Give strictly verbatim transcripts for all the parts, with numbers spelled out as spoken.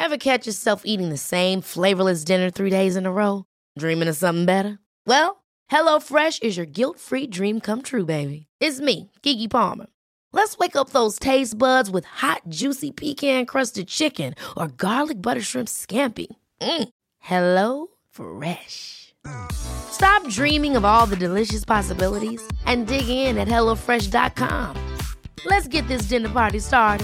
Ever catch yourself eating the same flavorless dinner three days in a row? Dreaming of something better? Well, HelloFresh is your guilt-free dream come true, baby. It's me, Keke Palmer. Let's wake up those taste buds with hot, juicy pecan-crusted chicken or garlic butter shrimp scampi. Mm. Hello Fresh. Stop dreaming of all the delicious possibilities and dig in at hello fresh dot com. Let's get this dinner party started.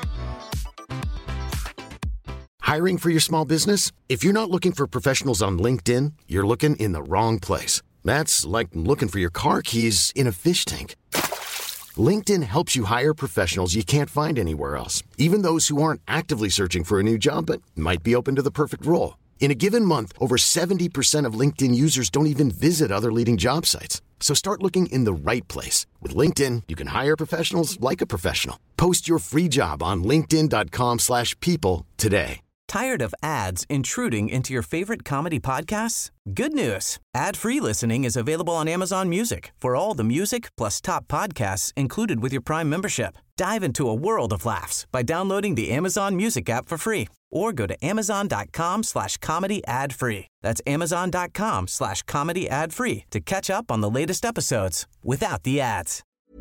Hiring for your small business? If you're not looking for professionals on LinkedIn, you're looking in the wrong place. That's like looking for your car keys in a fish tank. LinkedIn helps you hire professionals you can't find anywhere else, even those who aren't actively searching for a new job but might be open to the perfect role. In a given month, over seventy percent of LinkedIn users don't even visit other leading job sites. So start looking in the right place. With LinkedIn, you can hire professionals like a professional. Post your free job on linkedin dot com slash people today. Tired of ads intruding into your favorite comedy podcasts? Good news. Ad-free listening is available on Amazon Music for all the music plus top podcasts included with your Prime membership. Dive into a world of laughs by downloading the Amazon Music app for free or go to amazon.com slash comedy ad-free. That's amazon.com slash comedy ad-free to catch up on the latest episodes without the ads.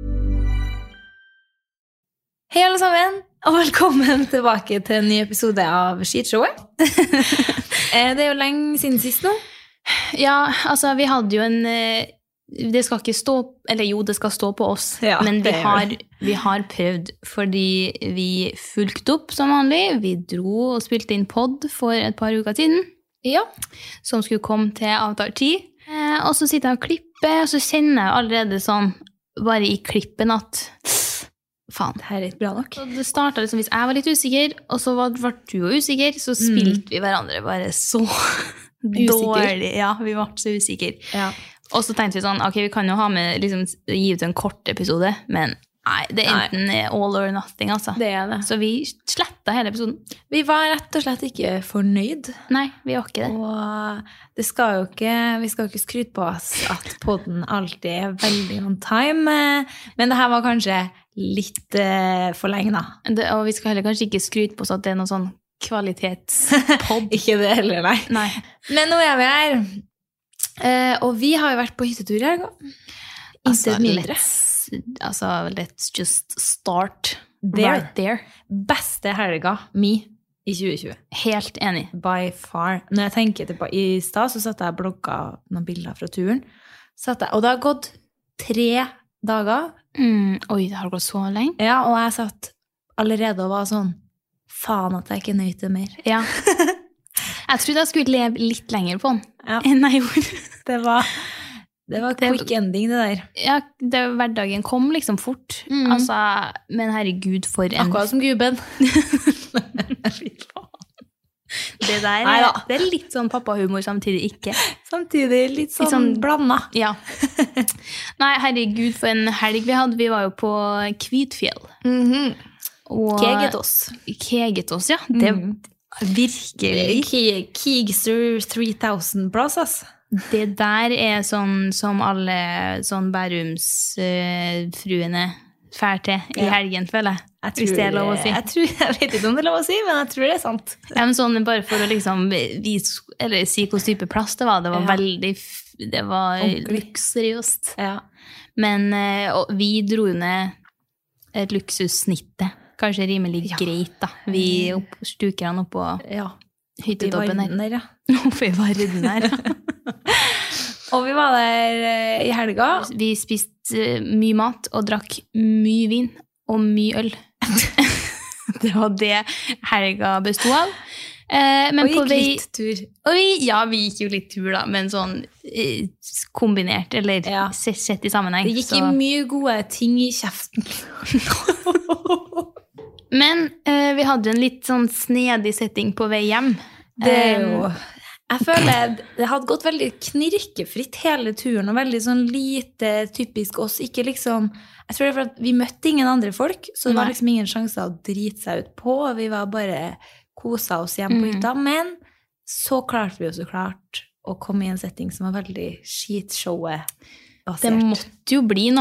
Hei alle sammen, og velkommen tilbake til en ny episode av Skitshowet. Det er jo lenge siden sist nå. Ja, altså vi hadde jo en, det skal ikke stå, eller jo det skal stå på oss, ja, men vi har, vi har prøvd fordi vi fulgte opp som vanlig. Vi dro og spilte inn podd for et par uker siden, ja, som skulle komme til avtalt tid. Og så sitter jeg og klipper, og så kjenner jeg allerede sånn, bare i klippen at faen, det her er ikke bra nok. Så det startet liksom, hvis jeg var litt usikker, og så var, var du jo usikker, så spilte mm. vi hverandre bare så dårlig. Ja, vi var så usikre. Ja. Og så tenkte vi sånn, ok, vi kan jo ha med, liksom, gi ut en kort episode, men nei, det er enten nei. all or nothing, altså. Det er det. Så vi slettet hele episoden. Vi var rett og slett ikke fornøyd. Nei, vi var ikke det. Og det skal jo ikke, vi skal jo ikke skryte på oss at podden alltid er veldig on time, men det her var kanskje litt uh, for lenge da. Det, og vi skal heller kanskje ikke skryte på oss at det er noen sånn kvalitetspodd. Ikke det heller, nei. nei. Men nå er vi her, uh, og vi har jo vært på hyttetur her. Altså, let's, altså, let's just start there. Right there. Beste helga mi i tjue tjue. Helt enig. By far. Når jeg tenker tilbake, i sted så satt jeg og blogget noen bilder fra turen, satt jeg, og det har gått tre dager. Mm, oi, det har gått så lenge. Ja, og jeg satt allerede og var sånn, faen at jeg ikke nøyte mer. Ja. Jeg trodde jeg skulle leve litt lenger på den, ja. Enn jeg gjorde. Det var, det var quick det, ending, det der. Ja, det, hverdagen kom liksom fort. Mm. Altså, men herregud, for en... Akkurat som gubben. Det der er, det er litt sånn pappahumor samtidig ikke. Samtidig litt sånn, litt sånn blandet. Ja. Nei, herregud, for en helg vi hadde. Vi var jo på Kvitfjell. Mm-hmm. Kegetos. Kegetos, ja. Det er mm. virkelig. Kegster tre tusen plass, altså. Det der er sånn som alle sånn Bærumsfruene uh, fær til i helgen, føler jeg. Jeg tror, det er lov å si. Jeg, tror, jeg vet ikke om det er lov å si, men jeg tror det er sant. Ja, men sånn bare for å liksom vise, eller si hvilken type plass det var. Det var ja. veldig, det var luksuriøst. Ja. Men og vi dro ned et luksussnittet. Kanskje rimelig ja. greit da. Vi opp, stuker han opp på ja. hyttetoppen her. der. Ja. Oppe i varden her, ja. Og vi var der i helga. Vi spiste mye mat og drakk mye vin og mye øl. Det var det helga bestod av. Eh, men og gikk på vei, litt tur. Vi, ja, vi gikk jo litt tur da, men sånn eh, kombinert, eller ja. sett, sett i sammenheng. Det gikk så. I mye gode ting i kjeften. Men eh, vi hadde en litt sånn snedig setting på vei hjem. Det er jo... Jeg føler det hadde gått veldig knirkefritt hele turen, og veldig sånn lite typisk oss, ikke liksom, jeg tror det er for at vi møtte ingen andre folk, så det var liksom ingen sjanse å drite seg ut på, vi var bare koset oss hjem på hytta, mm. men så klarte vi jo så klart å komme i en setting som var veldig skitshowet basert. Det måtte jo bli noe.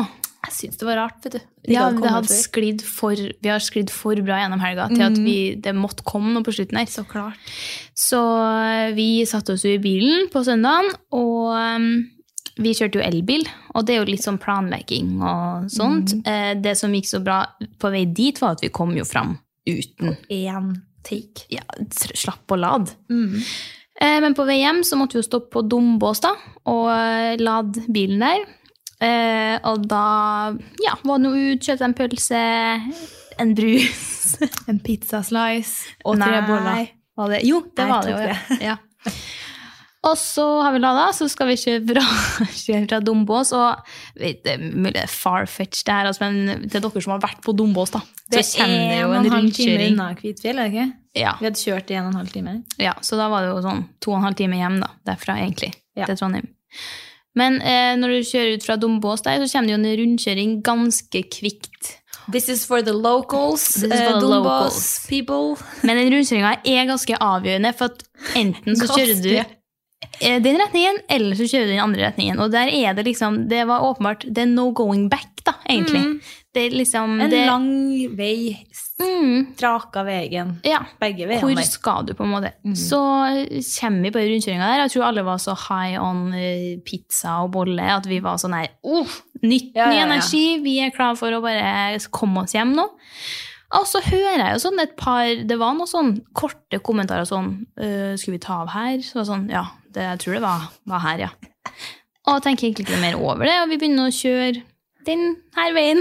Jeg synes det var rart, vet du. Ja, det hadde sklidd for, vi har sklidd for bra gjennom helga til at vi, det måtte komme noe på slutten her. Så klart. Så vi satte oss jo i bilen på søndagen, og um, vi kjørte jo elbil, og det er jo litt sånn planlegging og sånt. Mm. Eh, det som gikk så bra på vei dit var at vi kom jo fram uten. En take. Ja, slapp å lade. Mm. Eh, men på vei hjem så måtte vi jo stoppe på Dombås da, og lade bilen der. Eh, og da ja, var det noe ut, kjøpte en pølse, en brus, en pizzaslice og tre boller. Var det? Jo, det var det jo. Ja. Ja. Og så har vi ladet, så skal vi kjøre fra, kjøre fra Dombås, og vet, det er mulig farfetch det her, altså, men til dere som har vært på Dombås da, det så kjenner det jo en, en halv time rundkjøring. Unna Kvitfjell, er det ikke? Ja. Vi hadde kjørt i en og en halv time. Ja, så da var det jo sånn to og en halv time hjem da, derfra egentlig, ja. til Trondheim. Men eh, når du kjører ut fra Dombås der, så kommer det jo en rundkjøring ganske kvikt. This is for the locals, This is for uh, the Dombås locals. people. Men den rundkjøringen er ganske avgjørende, for at enten så kjører du den retningen, eller så kjører du den andre retningen. Og der er det liksom, det var åpenbart, det er no going back da, egentlig. Mm. Det er liksom... En det, lang vei, mm, straka veien, ja, begge veiene. hvor der. skal du på en måte? Mm. Så kommer vi på rundkjøringen der, jeg tror alle var så high on uh, pizza og bolle, at vi var sånn her, oh, nytt, Ja, ny ja, ja. energi, vi er klar for å bare komme oss hjem nå. Og så hører jeg jo sånn et par, det var noen sånn korte kommentarer sånn, uh, skulle vi ta av her? Så sånn, ja, det, jeg tror det var, var her, ja. Og jeg tenker egentlig ikke mer over det, og vi begynner å kjøre den her veien.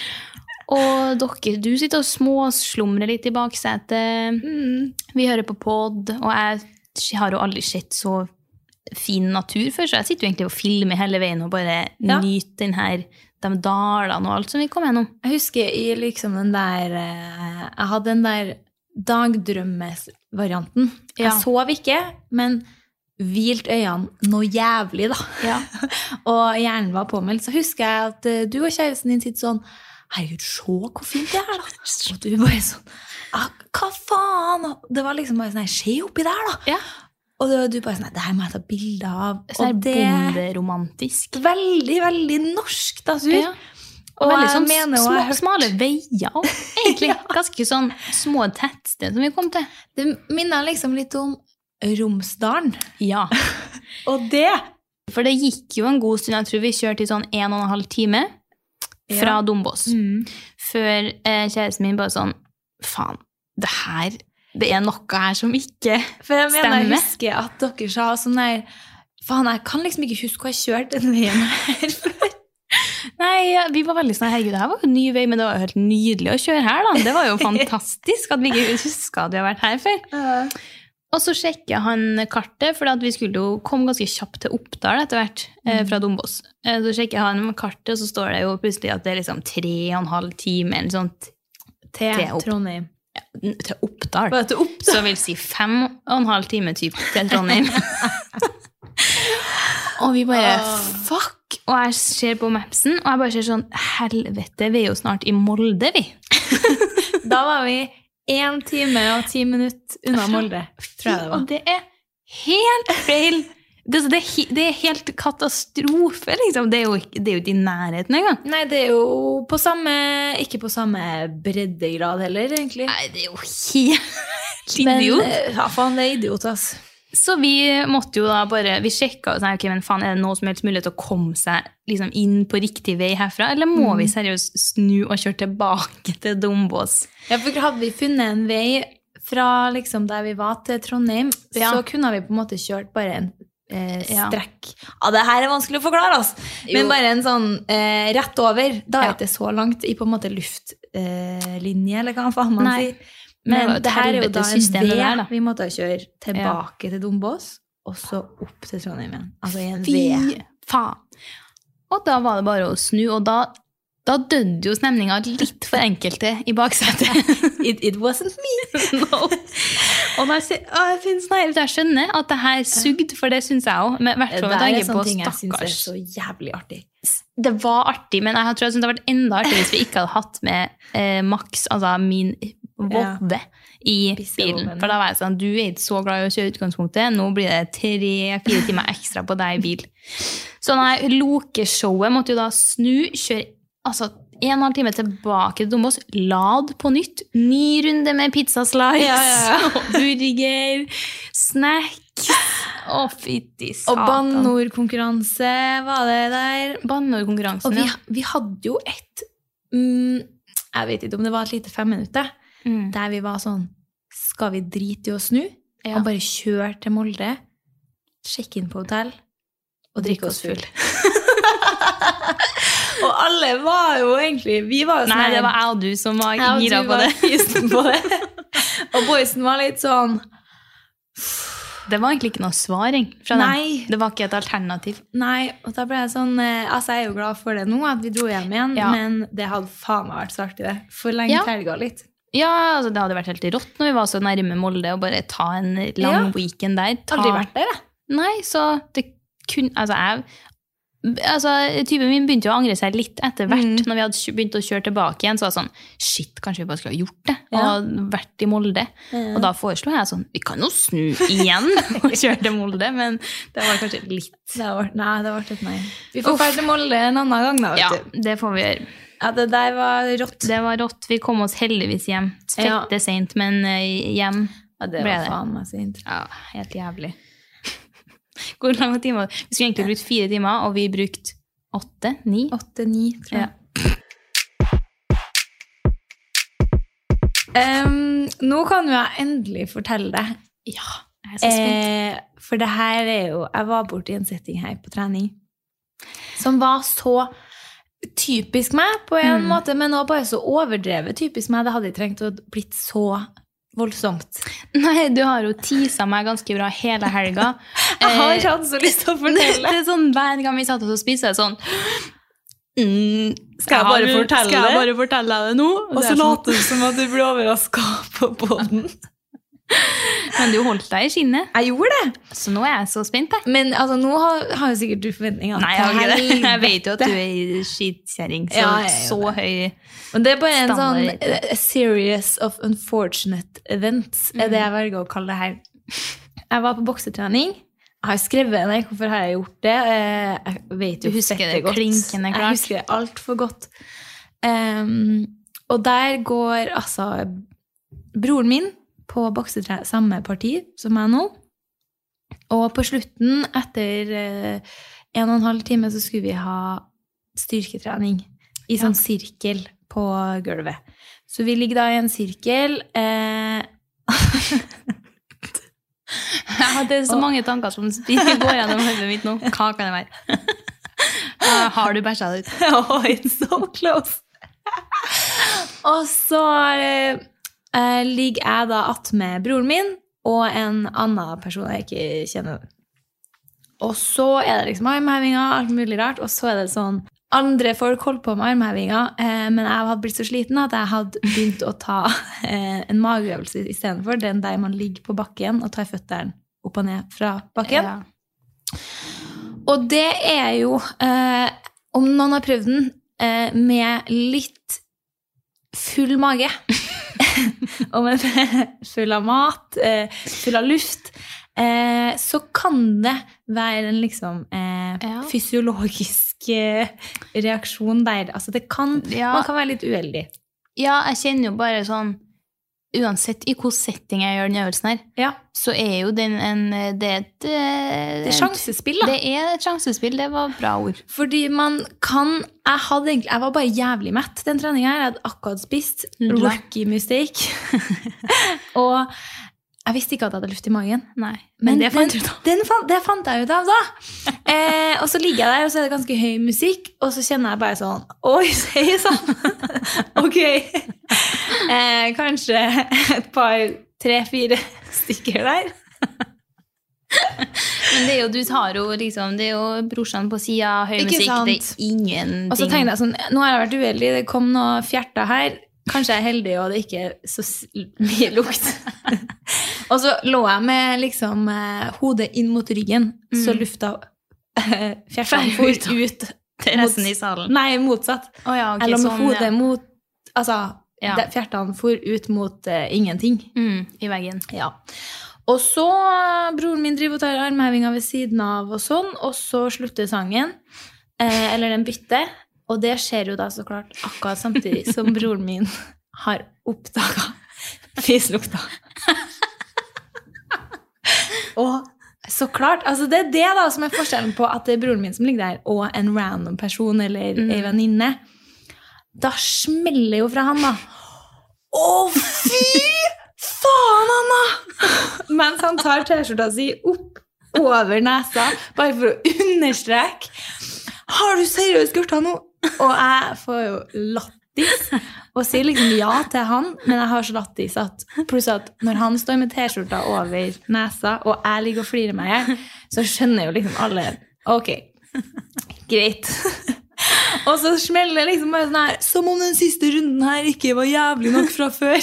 Og dere, du sitter og småslumrer litt i baksetet. Mm. Vi hører på podd, og jeg har jo aldri sett så fin natur før, så jeg sitter jo egentlig og filmer hele veien og bare Ja. nyter den her, de dalene og alt som vi kom gjennom. Jeg husker i liksom den der, eh, jeg hadde den der dagdrømmesvarianten. Ja. Jeg sov ikke, men hvilt øynene noe jævlig da. Ja. Og hjernen var påmeldt. Så husker jeg at eh, du og kjæresten din sitter sånn, herregud, se hvor fint det er da. Og du bare sånn, ah, hva faen? Og det var liksom bare sånn, se oppi der da. Ja. Og du bare sånn, det her må jeg ta bilder av. Så er Og det bonderomantisk. veldig, veldig norsk natur. Ja. Og, Og veldig jeg sånn mener, og små, jeg har hørt- smale veier, og egentlig ganske sånn små tettsted som vi kom til. Det minner liksom litt om Romsdalen. Ja. Og det... For det gikk jo en god stund, jeg tror vi kjørte i sånn en og en halv time fra Ja. Dombås. Mm. Før eh, kjæresten min bare sånn, faen, det her, det er noe her som ikke For jeg mener, jeg stemmer. husker at dere sa sånn der, faen, jeg kan liksom ikke huske hva jeg kjørte den veien her før. Nei, ja, vi var veldig sånn, herregud, det her var jo en ny vei, men det var jo helt nydelig å kjøre her da. Det var jo fantastisk at vi ikke husket at vi har vært her før. Og så sjekker han kartet, for at vi skulle jo komme ganske kjapt til Oppdal etter hvert, eh, fra Dombås. Eh, så sjekker han kartet, og så står det jo plutselig at det er liksom tre og en halv time, eller sånt, Til Til opp. Trondheim. ja, til Oppdal. Bare til Oppdal. Så vil si fem og en halv time typ til Trondheim. Og vi bare, fuck! Og jeg ser på mapsen, og jeg bare ser sånn, helvete, vi er jo snart i Molde, vi. Da var vi en time og ti minutter unna Molde, tror jeg det var. Og det er helt feil. Det, det, er he- det er helt katastrofe, liksom. Det er jo ikke, det er jo ikke i nærheten engang. Nei, det er jo på samme, ikke på samme breddegrad heller, egentlig. Nei, det er jo helt Men, idiot. eh, ja, faen, det er idiot, ass. Så vi måtte jo da bare, vi sjekket og sa, ok, men faen, er det noe som helst mulig til å komme seg liksom inn på riktig vei herfra, eller må vi seriøst snu og kjøre tilbake til Dombås? Ja, for hadde vi funnet en vei fra liksom der vi var til Trondheim, Ja. så kunne vi på en måte kjørt bare en eh, Ja. strekk. Ja, det her er vanskelig å forklare, ass. Men Jo. bare en sånn eh, rett over, da er Ja. det ikke så langt i på en måte luftlinje, eh, linje, eller hva faen man Nei. sier. Men det var Men et det her er jo da helvetes en system det V der, da. vi måtte kjøre tilbake til Dombås, og så opp til Trondheim igjen. Altså i en V. Fy faen. Og da var det bare å snu, og da, da døde jo stemningen litt for enkelte i baksetet. It, it wasn't me. No. Og da jeg, å, jeg, finnes, nei, jeg skjønner at det her sugde, for det synes jeg også. Men i hvert Det fall med der er tanke sånne på ting jeg synes er stakkars. så jævlig artig. Det var artig, men jeg tror jeg synes det hadde vært enda artig hvis vi ikke hadde hatt med eh, Max, altså min Volve, i Bissevolven. bilen. For da var jeg sånn, du er ikke så glad i å kjøre utgangspunktet, nå blir det tre-fire timer ekstra på deg i bil. Så denne lokeshowet måtte jo da snu, kjøre altså, en og en halv time tilbake til Dombås, lad på nytt, ny runde med pizzaslice, ja, ja, ja. Og burger, snacks, å, fytti satan. Og bannordkonkurranse var det der. Bannordkonkurransen, og vi, ja. Vi hadde jo et, mm, jeg vet ikke om det var et lite fem minutter, mm. der vi var sånn, skal vi drite i å snu, ja. Og bare kjøre til Molde, sjekke inn på hotell, og drikke oss full. Og alle var jo egentlig, vi var jo sånn. Nei, det var jeg og du som var gira på det. på det. Og boysen var litt sånn. Det var egentlig ikke noe svaring fra dem. Nei. Det var ikke et alternativ. Nei, og da ble jeg sånn, altså jeg er jo glad for det nå, at vi dro hjem igjen, ja. Men det hadde faen meg vært så artig det. Forlengt ja. Helga litt. Ja, altså det hadde vært helt rått når vi var så nærme Molde, og bare ta en lang ja. Weekend der. Ta... Aldri vært der, da. Nei, så det kunne, altså jeg... Altså, typen min begynte jo å angre seg litt etter hvert, mm. når vi hadde begynt å kjøre tilbake igjen, så var det sånn, shit, kanskje vi bare skulle ha gjort det, ja. Og vært i Molde. Ja. Og da foreslo jeg sånn, vi kan jo snu igjen og kjøre til Molde, men det var kanskje litt... Det var, nei, det var litt nei. Vi får fære til Molde en annen gang da, vet ja, du. Ja, det får vi gjøre. Ja, det der var rått. Det var rått, vi kom oss heldigvis hjem. Fette ja. Sent, men hjem ja, det var faen meg sent. Ja, helt jævlig. Hvor lange timer? Vi skulle egentlig brukt fire timer, og vi brukte åtte, ni. Åtte, ni, tror jeg. Ja. Um, nå kan jo jeg endelig fortelle deg. Ja, jeg er så spent. Eh, for det her er jo, jeg var borte i en setting her på trening, som var så typisk meg på en mm. måte, men også bare så overdrevet typisk meg. Det hadde jeg trengt å blitt så voldsomt. Nei, du har jo tisa meg ganske bra hele helga. Jeg har ikke hatt så lyst til å fortelle. Det er sånn, hver gang vi satt oss og spiste, sånn mm, skal jeg bare fortelle det? Skal jeg bare fortelle det nå? Og så later du som at du ble overrasket på podden. Men du holdt deg i skinnet. Jeg gjorde det. Så nå er jeg så spent der. Men altså, nå har, har jo sikkert du forventninger. Nei, jeg har ikke det. Jeg vet jo at du er skitkjæring, så, ja, så høy Men det er bare en standard. Sånn a series of unfortunate events, mm. er det jeg velger å kalle det her. Jeg var på boksetrening. Jeg har skrevet ned hvorfor har jeg gjort det. Jeg vet jo du husker det godt. Klinkende klart. Jeg husker det alt for godt. Um, og der går altså broren min på boksetre samme parti som jeg nå. Og på slutten, etter eh, en og en halv time, så skulle vi ha styrketrening i sånn ja. Sirkel på gulvet. Så vi ligger da i en sirkel. Eh... ja, det er så og... mange tanker som går gjennom hodet mitt nå. Hva kan det være? uh, har du bæsja det ut? Oh, it's so close. Og så... Eh... Uh, ligger jeg da att med broren min og en annen person jeg ikke kjenner. Og så er det liksom armhevinger, alt mulig rart, og så er det sånn, andre folk holdt på med armhevinger, uh, men jeg hadde blitt så sliten at jeg hadde begynt å ta uh, en mageøvelse i stedet for den der man ligger på bakken og tar føtteren opp og ned fra bakken. Ja. Og det er jo, uh, om noen har prøvd den, uh, med litt full mage, og med full av mat, full av luft, så kan det være en liksom ja. Fysiologisk reaksjon der. Altså det kan, ja. Man kan være litt uheldig. Ja, jeg kjenner jo bare sånn, uansett i hvilken setting jeg gjør den øvelsen her, ja. Så er jo den en, det er et... Det er sjansespill, da. Det er et sjansespill, det var bra ord. Fordi man kan, jeg hadde egentlig, jeg var bare jævlig mett den treningen her, jeg hadde akkurat spist, rookie mistake, og jeg visste ikke at jeg hadde luft i magen. Nei, men, men det fant den, du da. Den fant, det fant jeg ut av da. Eh, og så ligger jeg der, og så er det ganske høy musikk, og så kjenner jeg bare sånn, oi, sier sånn. Ok. Eh, kanskje et par, tre, fire stykker der. Men det er jo, du tar jo liksom, det er jo brorsan på siden, høy musikk, det er ingenting. Og så tenkte jeg sånn, nå har jeg vært uheldig, det kom noe fjerter her, kanskje jeg er heldig, og det er ikke så mye lukt. Og så lå jeg med liksom eh, hodet inn mot ryggen, mm. så lufta eh, fjertene for ut. Til resten i salen? Nei, motsatt. Oh, ja, okay, jeg lå med sånn, hodet ja. Mot, altså, ja. Fjertene for ut mot eh, ingenting. Mm, i veggen. Ja. Og så, broren min driver og tar armhevinga ved siden av og sånn, og så slutter sangen, eh, eller den bytter, Og det skjer jo da så klart akkurat samtidig som broren min har oppdaget fislukta. Og så klart, altså det er det da som er forskjellen på at det er broren min som ligger der, og en random person eller mm. en venninne. Da smeller jo fra han da. Å, fy faen, Anna! Mens han tar t-skjorta si opp over nesa, bare for å understreke. Har du seriøst gjort han nå? Og jeg får jo lattis, og sier liksom ja til han, men jeg har så lattis at, pluss at når han står med t-skjorta over nesa, og jeg ligger og flirer meg her, så skjønner jo liksom alle, ok, greit. Og så smeller liksom bare sånn her, som om den siste runden her ikke var jævlig nok fra før.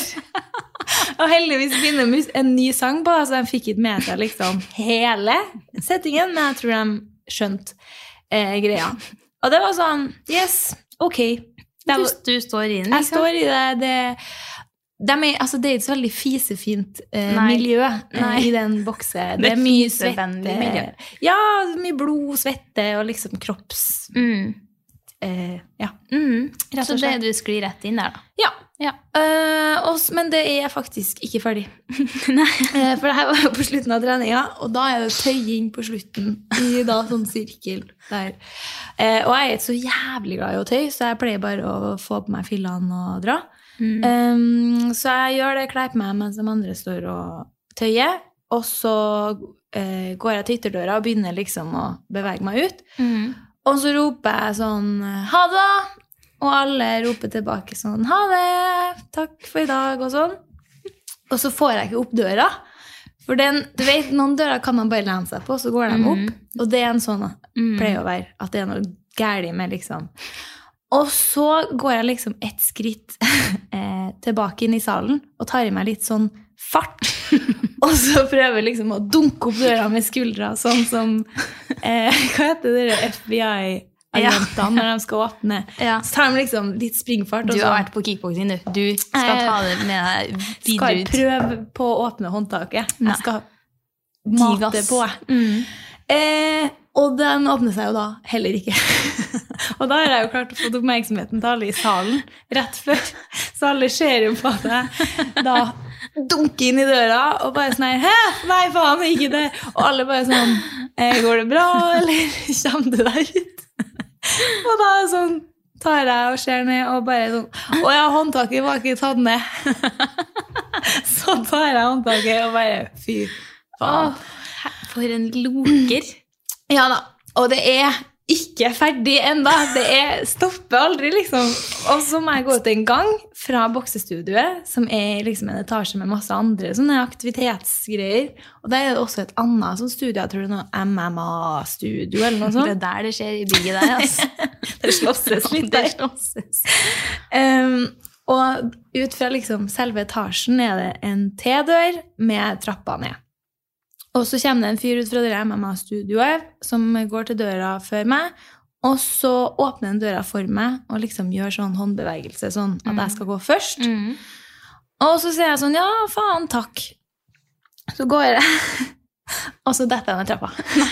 Og heldigvis begynner en ny sang på, så de fikk ikke med seg liksom hele settingen, men jeg tror de skjønte eh, greia. Og det var sånn, yes, ok. Var, du, du står i den, liksom? Jeg står i det. Det, de er, altså, det er et så veldig fisefint eh, miljø eh, i den bokse. Det, det er mye svette. Ja, mye blod, svette og liksom kropps... Mm. Eh, ja. Mm. Så det du sklir rett inn der da? Ja. ja. Uh, og, men det er faktisk ikke ferdig. Nei. Uh, for det her var jo på slutten av treningen, og da er det tøying på slutten i da sånn sirkel der. Uh, og jeg er så jævlig glad i å tøy, så jeg pleier bare å få på meg fillene og dra. Mm. Um, så jeg gjør det, kleiper meg mens de andre står og tøyer, og så uh, går jeg til ytterdøra og begynner liksom å bevege meg ut. Mm. Og så roper jeg sånn, ha det da! Og alle roper tilbake sånn, ha det, takk for i dag, og sånn. Og så får jeg ikke opp døra. For den, du vet, noen døra kan man bare lene seg på, så går de opp. Mm. Og det er en sånn, pleier å være, at det er noe gærlig med, liksom. Og så går jeg liksom et skritt eh, tilbake inn i salen, og tar i meg litt sånn fart. Og så prøver liksom å dunke opp døra med skuldra, sånn som, eh, hva heter det, F B I-agentene når de skal åpne. Ja. Så tar de liksom litt springfart. Du har vært på kickboxing, du. Du skal ta det med deg videre ut. Skal prøve på å åpne håndtaket. Jeg skal mate på. Mm. Eh, og den åpner seg jo da heller ikke. Og da har jeg jo klart å få oppmerksomheten til alle i salen rett før. Så alle ser jo på at jeg da dunker inn i døra og bare sånn her, hæ? Nei, faen, ikke det. Og alle bare sånn, eh, går det bra, eller kommer du deg ut? Og da er det sånn, tar jeg og ser ned og bare sånn, å ja, håndtaket var ikke tatt ned. Så tar jeg håndtaket og bare, fy faen. Åh, for en loker. Ja da, og det er ikke ferdig enda. Det er stopper aldri, liksom. Og så må jeg gå ut en gang fra boksestudioet, som er liksom en etasje med masse andre sånne aktivitetsgreier. Og der er det også et annet sånn studio, jeg tror det er noe M M A-studio eller noe sånt. Det er der det skjer i bygget der, altså. Det slåsses litt der. Det slåsses. Um, og ut fra liksom selve etasjen er det en T-dør med trappa ned. Og så kommer det en fyr ut fra det M M A-studioet som går til døra før meg, og så åpner den døra for meg og liksom gjør sånn håndbevegelse, sånn at jeg skal gå først. Mm. Og så sier jeg sånn, ja, faen, takk. Så går jeg, og så detter jeg ned trappa.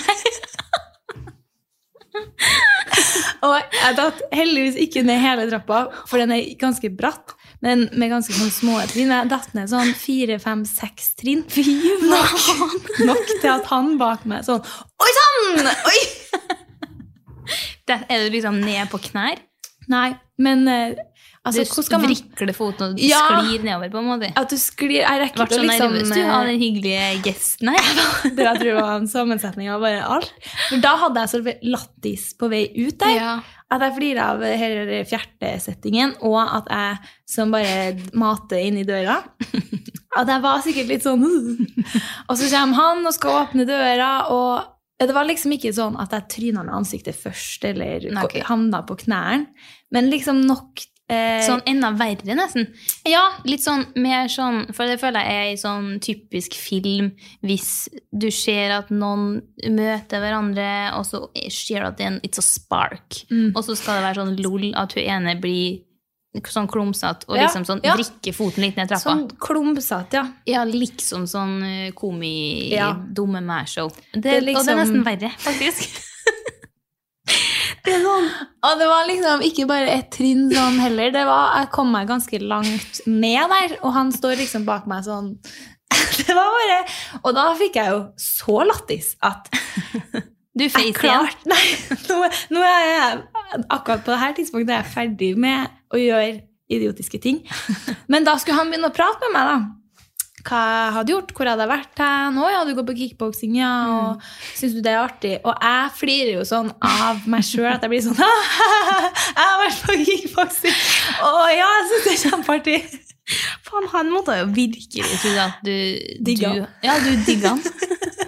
Og jeg datt heldigvis ikke ned hele trappa, for den er ganske bratt, men med ganske sånn små trinn. Jeg datt ned sånn fire, fem, seks trinn. Nok, nok til at han bak meg sånn, oi sann! Oi! Det, er du liksom ned på knær? Nei, men altså, du vrikler foten og ja, sklir nedover på en måte. At du sklir, jeg rekker ikke å liksom... Vært så nervøs du av den hyggelige gesten her. Det jeg tror var en sammensetning av bare alt. For da hadde jeg så lattis på vei ut der. Ja. At jeg flirer av hele fjertesettingen, og at jeg som bare mater inn i døra. At jeg var sikkert litt sånn... Og så kommer han og skal åpne døra, og det var liksom ikke sånn at jeg trynet med ansiktet først, eller okay. Havnet på knæren. Men liksom nok... Eh, sånn enda verre nesten. Ja, litt sånn mer sånn, for det føler jeg er i sånn typisk film hvis du ser at noen møter hverandre, og så ser du at det er en it's a spark, mm. og så skal det være sånn lol at hun ene blir sånn klumsatt og ja, liksom sånn ja. Vrikker foten litt ned trappa. Sånn klumsatt, ja. Ja, liksom sånn komi ja. Dumme mærshow. Det, det liksom... Og det er nesten verre, faktisk. Det sånn. Og det var liksom ikke bare et trinn sånn heller, det var, jeg kom meg ganske langt ned der, og han står liksom bak meg sånn, det var bare, og da fikk jeg jo så lattis at du jeg klart, nei, nå, nå er jeg, akkurat på dette tidspunktet er jeg ferdig med å gjøre idiotiske ting, men da skulle han begynne å prate med meg da, hva jeg hadde gjort, hvor jeg hadde vært her nå, ja, du går på kickboxing, ja, og synes du det er artig? Og jeg flirer jo sånn av meg selv, at jeg blir sånn, jeg har vært på kickboxing, og ja, jeg synes det er kjempeartig. Faen, han måtte jo virkelig tro at du... Digga. Du, ja, du digga han.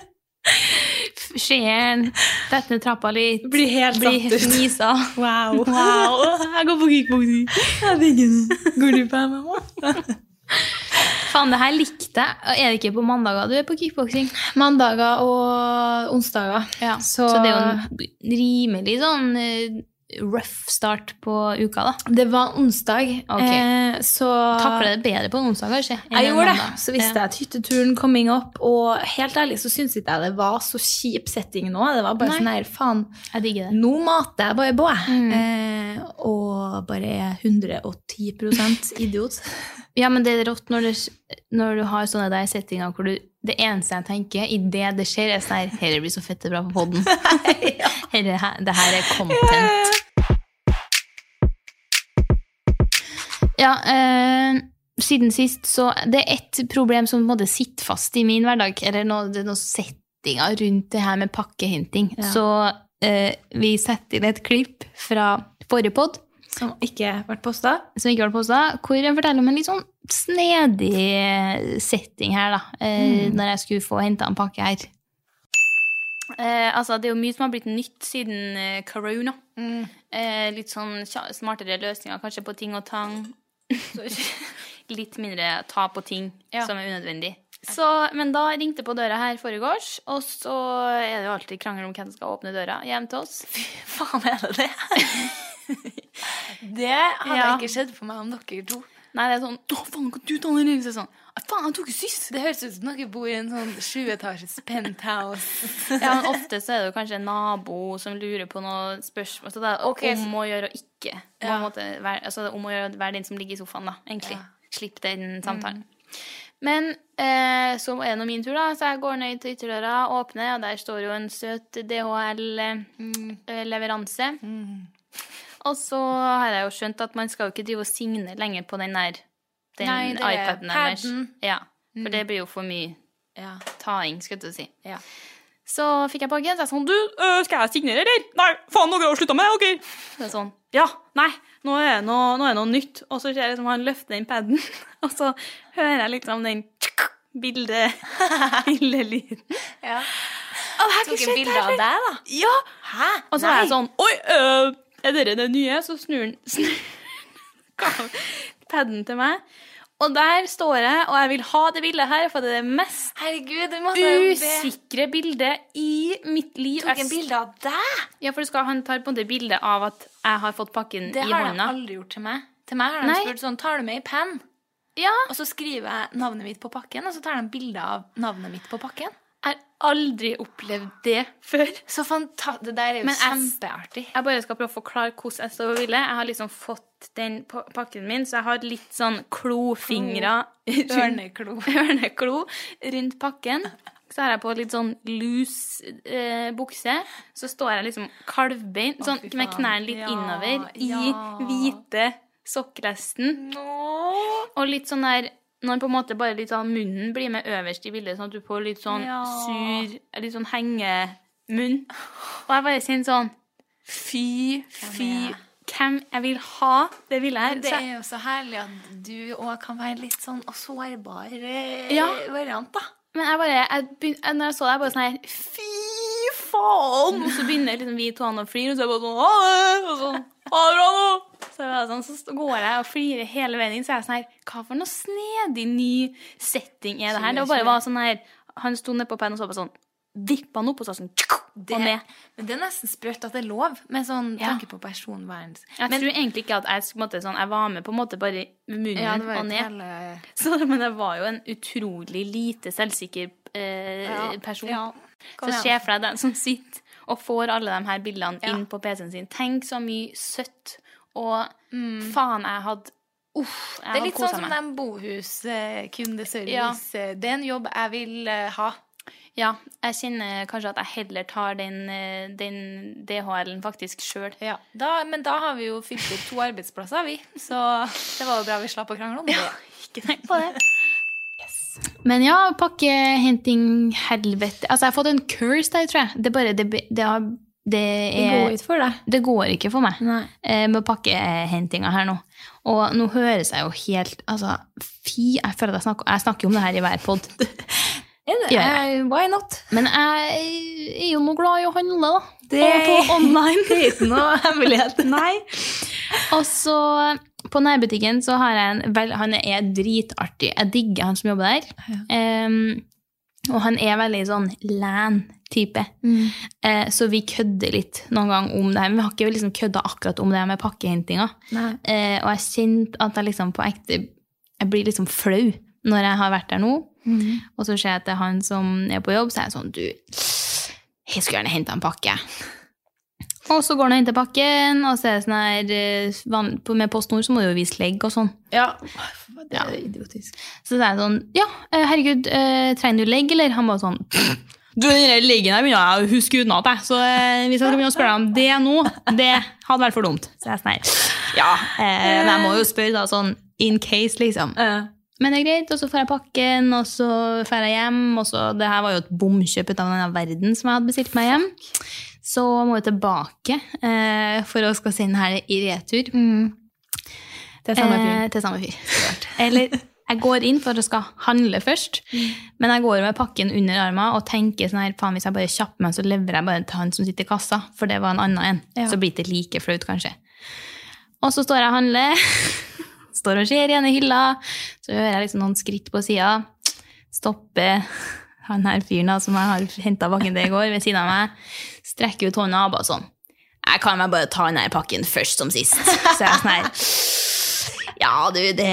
Skjeen, dette ned trappa litt. Blir helt blir satt ut. Nisa. Wow. Wow, jeg går på kickboxing. Jeg digger det. Går du på M M A? Faen, det her likte jeg. Er det ikke på mandager du er på kickboxing? Mandager og onsdager. Ja, så, så det er jo en rimelig sånn uh, rough start på uka da. Det var onsdag. Okay. Eh, så... Takler det bedre på en onsdag, kanskje? Jeg gjorde det. Så visste jeg at hytteturen coming up, og helt ærlig så synes ikke jeg det var så kjip setting nå. Det var bare Nei. Sånn her, faen, jeg digger det. Nå mater jeg bare på. Mm. Eh, og bare er hundre og ti prosent idiot. Ja, men det er rått når, det, når du har sånne der settinger hvor du, det eneste jeg tenker i det det skjer er sånn her, her blir så fette bra på podden. Ja. her, her, det her er content. Ja, eh, siden sist så det er et problem som på en måte sitter fast i min hverdag, eller noe, det er noen settinger rundt det her med pakkehenting. Ja. Så eh, vi setter inn et klipp fra forrige podd, som ikke vært postet. Som ikke vært postet, hvor jeg forteller om en litt sånn snedig setting her da, eh, mm. når jeg skulle få hentet en pakke her. Eh, altså, det er jo mye som har blitt nytt siden eh, corona. Mm. Eh, litt sånn smartere løsninger, kanskje på ting og tang. Litt mindre ta på ting ja. Som er unødvendig. Så, men da ringte på døra her foregårs, og så er det jo alltid krangel om hvem som skal åpne døra hjem til oss. Fy faen, er det det? Det hadde ja. Ikke skjedd for meg om dere to. Nei, det er sånn, å faen, kan du ta den ringen? Så sånn, faen, jeg tok jo sist. Det høres ut som dere bor i en sånn sjuetasjes penthouse. Ja, men ofte så er det jo kanskje en nabo som lurer på noe spørsmål, så det er okay. Om å gjøre og ikke. Ja. Måte, altså om å gjøre være den som ligger i sofaen da, egentlig. Ja. Slipp den samtalen. Mm. Men eh, så er det nå min tur da, så jeg går ned til ytterdøra, åpner, og der står jo en søt D H L-leveranse. Mm. Mm. Og så har jeg jo skjønt at man skal jo ikke drive og signe lenger på den der den Nei, iPaden deres. Ja, for mm. det blir jo for mye ja. Taing, skal du si. Ja. Så fikk jeg pakken, så jeg sånn, du, øh, skal jeg signere, eller? Nei, faen, dere har sluttet med, ok. Så det er sånn, ja, nei, nå er det noe, nå er det noe nytt. Og så ser jeg liksom han løfter den padden, og så hører jeg liksom den bilde, bildelyden. Ja. Og det tok en bilde av deg, da? Ja. Hæ? Og så er jeg sånn, oi, øh, er dere det nye? Så snur den, snur padden til meg. Og der står jeg, og jeg vil ha det bildet her, for det er det mest Herregud, usikre bildet i mitt liv. Tok en bilde av deg? Ja, for skal, han tar på en måte bilde av at jeg har fått pakken det i hånda. Det har de aldri gjort til meg. Til meg har de Nei. Spurt sånn, tar du med i penn? Ja. Og så skriver jeg navnet mitt på pakken, og så tar de bilde av navnet mitt på pakken. Jeg har aldri opplevd det før. Så fantastisk. Det der er jo Men kjempeartig. Jeg, jeg bare skal prøve å forklare hvordan jeg står på bildet. Jeg har liksom fått den pakken min, så jeg har litt sånn klofingre. Ørneklo. Ørneklo rundt pakken. Så har jeg på litt sånn loose eh, bukse. Så står jeg liksom kalvbein, sånn, oh, med knærne litt ja, innover, ja. I hvite sokkresten. No. Og litt sånn der... Når på en måte bare litt sånn munnen blir med øverst i bildet, sånn at du får litt sånn ja. Sur, litt sånn hengemunn. Og jeg bare kjenner sånn, fy, fy, hvem jeg vil ha, det vil jeg. Men det er jo så herlig at du også kan være litt sånn sårbar ja. Variant da. Men jeg bare, jeg begynner, når jeg så det, jeg bare sånn her, fy faen! Og så begynner liksom vi to an å flyre, og så er jeg bare sånn, ha det! Og sånn, ha det bra nå! Så, sånn, så går jeg og flirer hele veien inn, så er jeg sånn her, hva for noe snedig ny setting er det her? Det var bare var sånn her, han stod ned på pennen og så på sånn, vippet han opp og så sånn, det, og ned. Men det er nesten sprøtt at det er lov, med sånn ja. Tanke på personvern. Jeg men, tror egentlig ikke at jeg, måte, sånn, jeg var med på en måte bare med munnen ja, og ned. Hele... Så, men det var jo en utrolig lite selvsikker eh, ja. Person. Ja. Så se for deg den som sitter og får alle de her bildene Ja. inn på P C-en sin. Tenk så mye søtt, og Mm. faen, jeg hadde, uff, jeg Det er hadde litt sånn koset som meg. den bohus-kundeservice. Ja. Det er en jobb jeg vil eh, ha. Ja, jeg kjenner kanskje at jeg heller tar den, eh, den D H L-en faktisk selv. Ja. Da, men da har vi jo fylt opp to arbeidsplasser, vi. Så det var jo bra vi slapp å krangle om det. Ikke tenk på det. Men ja, pakkehenting, helvete. Altså, jeg har fått en curse der, tror jeg. Det bare, det, det, har, det Det er... går ikke for deg. Det går ikke for meg Nei. eh, med pakkehentinga her nå. Og nå høres jeg jo helt, altså, fy, jeg føler at jeg snakker, jeg snakker jo om det her i hver podd. Er det? Ja. Eh, Why not? Men jeg er jo noe glad i å handle da. Det Og på online. Det er ikke noe hemmelighet. Nei. Og så på nærbutikken så har jeg en, vel, han er dritartig. Jeg digger han som jobber der. Um, og han er veldig sånn lan-type. Mm. Eh, så vi kødder litt noen gang om det her. Men vi har ikke liksom kødda akkurat om det her med pakkehentinga. Nei. Eh, og jeg kjente at jeg liksom på ekte, jeg blir liksom flau når jeg har vært der nå. Mm. Og så ser jeg at det er han som er på jobb, så er jeg sånn, du, jeg skulle gjerne hente en pakke. Og så går han og henter pakken, og så er det sånn her, eh, van- på- med PostNord så må du jo vise legg og sånn. Ja. Det er idiotisk. Så så er jeg sånn, ja, eh, herregud, eh, trenger du legg, eller? Han bare sånn, du, den der leggen her begynner jeg å huske utenat, jeg. Så eh, hvis jeg skal begynne å spørre deg om det nå, det hadde vært for dumt. Så jeg er sånn her, ja, eh, men jeg må jo spørre da sånn, in case liksom. Ja. Men det er greit, og så får jeg pakken, og så får jeg hjem, og så, det her var jo et bomkjøp ut av denne verden som jeg hadde bestilt meg hjem. Så må jeg tilbake eh, for å skal sende her i retur. Mm. Det er samme fyr. Eh, til samme fyr. Eller, jeg går inn for å skal handle først, men jeg går med pakken under armen og tenker sånn her, faen, hvis jeg bare kjapper meg, så leverer jeg bare til han som sitter i kassa, for det var en annen en. Ja. Så blir det like flaut, kanskje. Og så står jeg og handler, står og ser igjen i hylla, så hører jeg liksom noen skritt på siden, stopper han her fyren da, som jeg har hentet pakken det i går ved siden av meg, strekker ut hånda og bare sånn, jeg kan meg bare ta den her pakken først som sist. Så jeg er sånn her, ja du, det...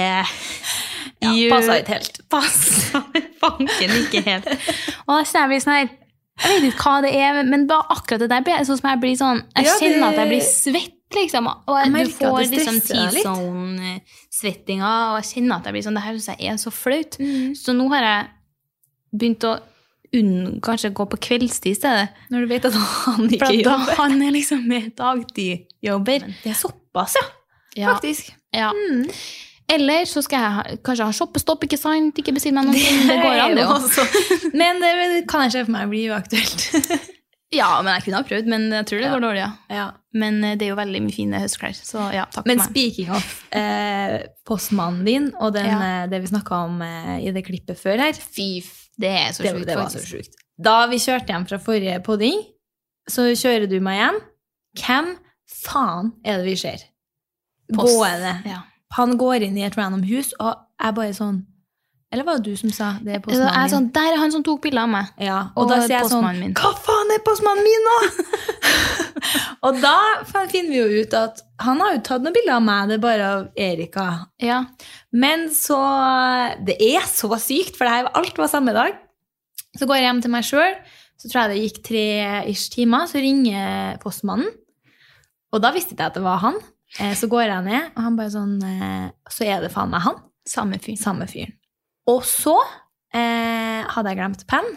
Ja, You- passet ikke helt. Passet fanken ikke helt. Og da ser jeg sånn her, jeg vet ikke hva det er, men bare akkurat det der blir sånn som jeg blir sånn, jeg Ja, det- kjenner at jeg blir svett, liksom, og Jeg du merker at får det liksom stresser deg litt. T-zone-svettinga, og jeg kjenner at jeg blir sånn, det her synes jeg er så flaut. Mm. Så nå har jeg begynt å unn, kanskje gå på kveldstid i stedet. Når du vet at han For ikke at da jobber. han er liksom med dagtidjobber. Det er såpass, ja. Ja. Faktisk. Ja. Eller så skal jeg ha, kanskje ha shoppestopp, ikke sant? Ikke bestille meg noen ting. Det går an, det jo. også. Men det kan jeg se for meg blir uaktuelt. Ja, men jeg kunne ha prøvd, men jeg tror det går dårlig, ja. Ja. Men eh, det er jo veldig mye fine høstklær, så ja, takk Men for meg. speaking of eh, postmannen din, og den, Ja. eh, det vi snakket om eh, i det klippet før her, Fy, f- det er så det, sjukt, det var så faktisk. sjukt. Da vi kjørte hjem fra forrige podding, så kjører du meg hjem. Hvem faen er det vi ser? Post. Gående. Ja. Han går inn i et random hus, og jeg bare sånn, eller var det du som sa det er Så jeg er postmannen sånn, min? der er han som tok bilder av meg. Ja, og, og da sier jeg sånn, postmannen min. hva faen er postmannen min nå? Og da finner vi jo ut at han har jo tatt noen bilder av meg, det er bare av Erika. Ja. Men så, det er så sykt, for det her, alt var samme dag. Så går jeg hjem til meg selv, så tror jeg det gikk tre-ish timer, så ringer postmannen. Og da visste jeg at det var han. Eh, Så går jeg ned, og han bare sånn, eh, så er det faen meg han. Samme fyr. Samme fyren. Og så eh, hadde jeg glemt penn.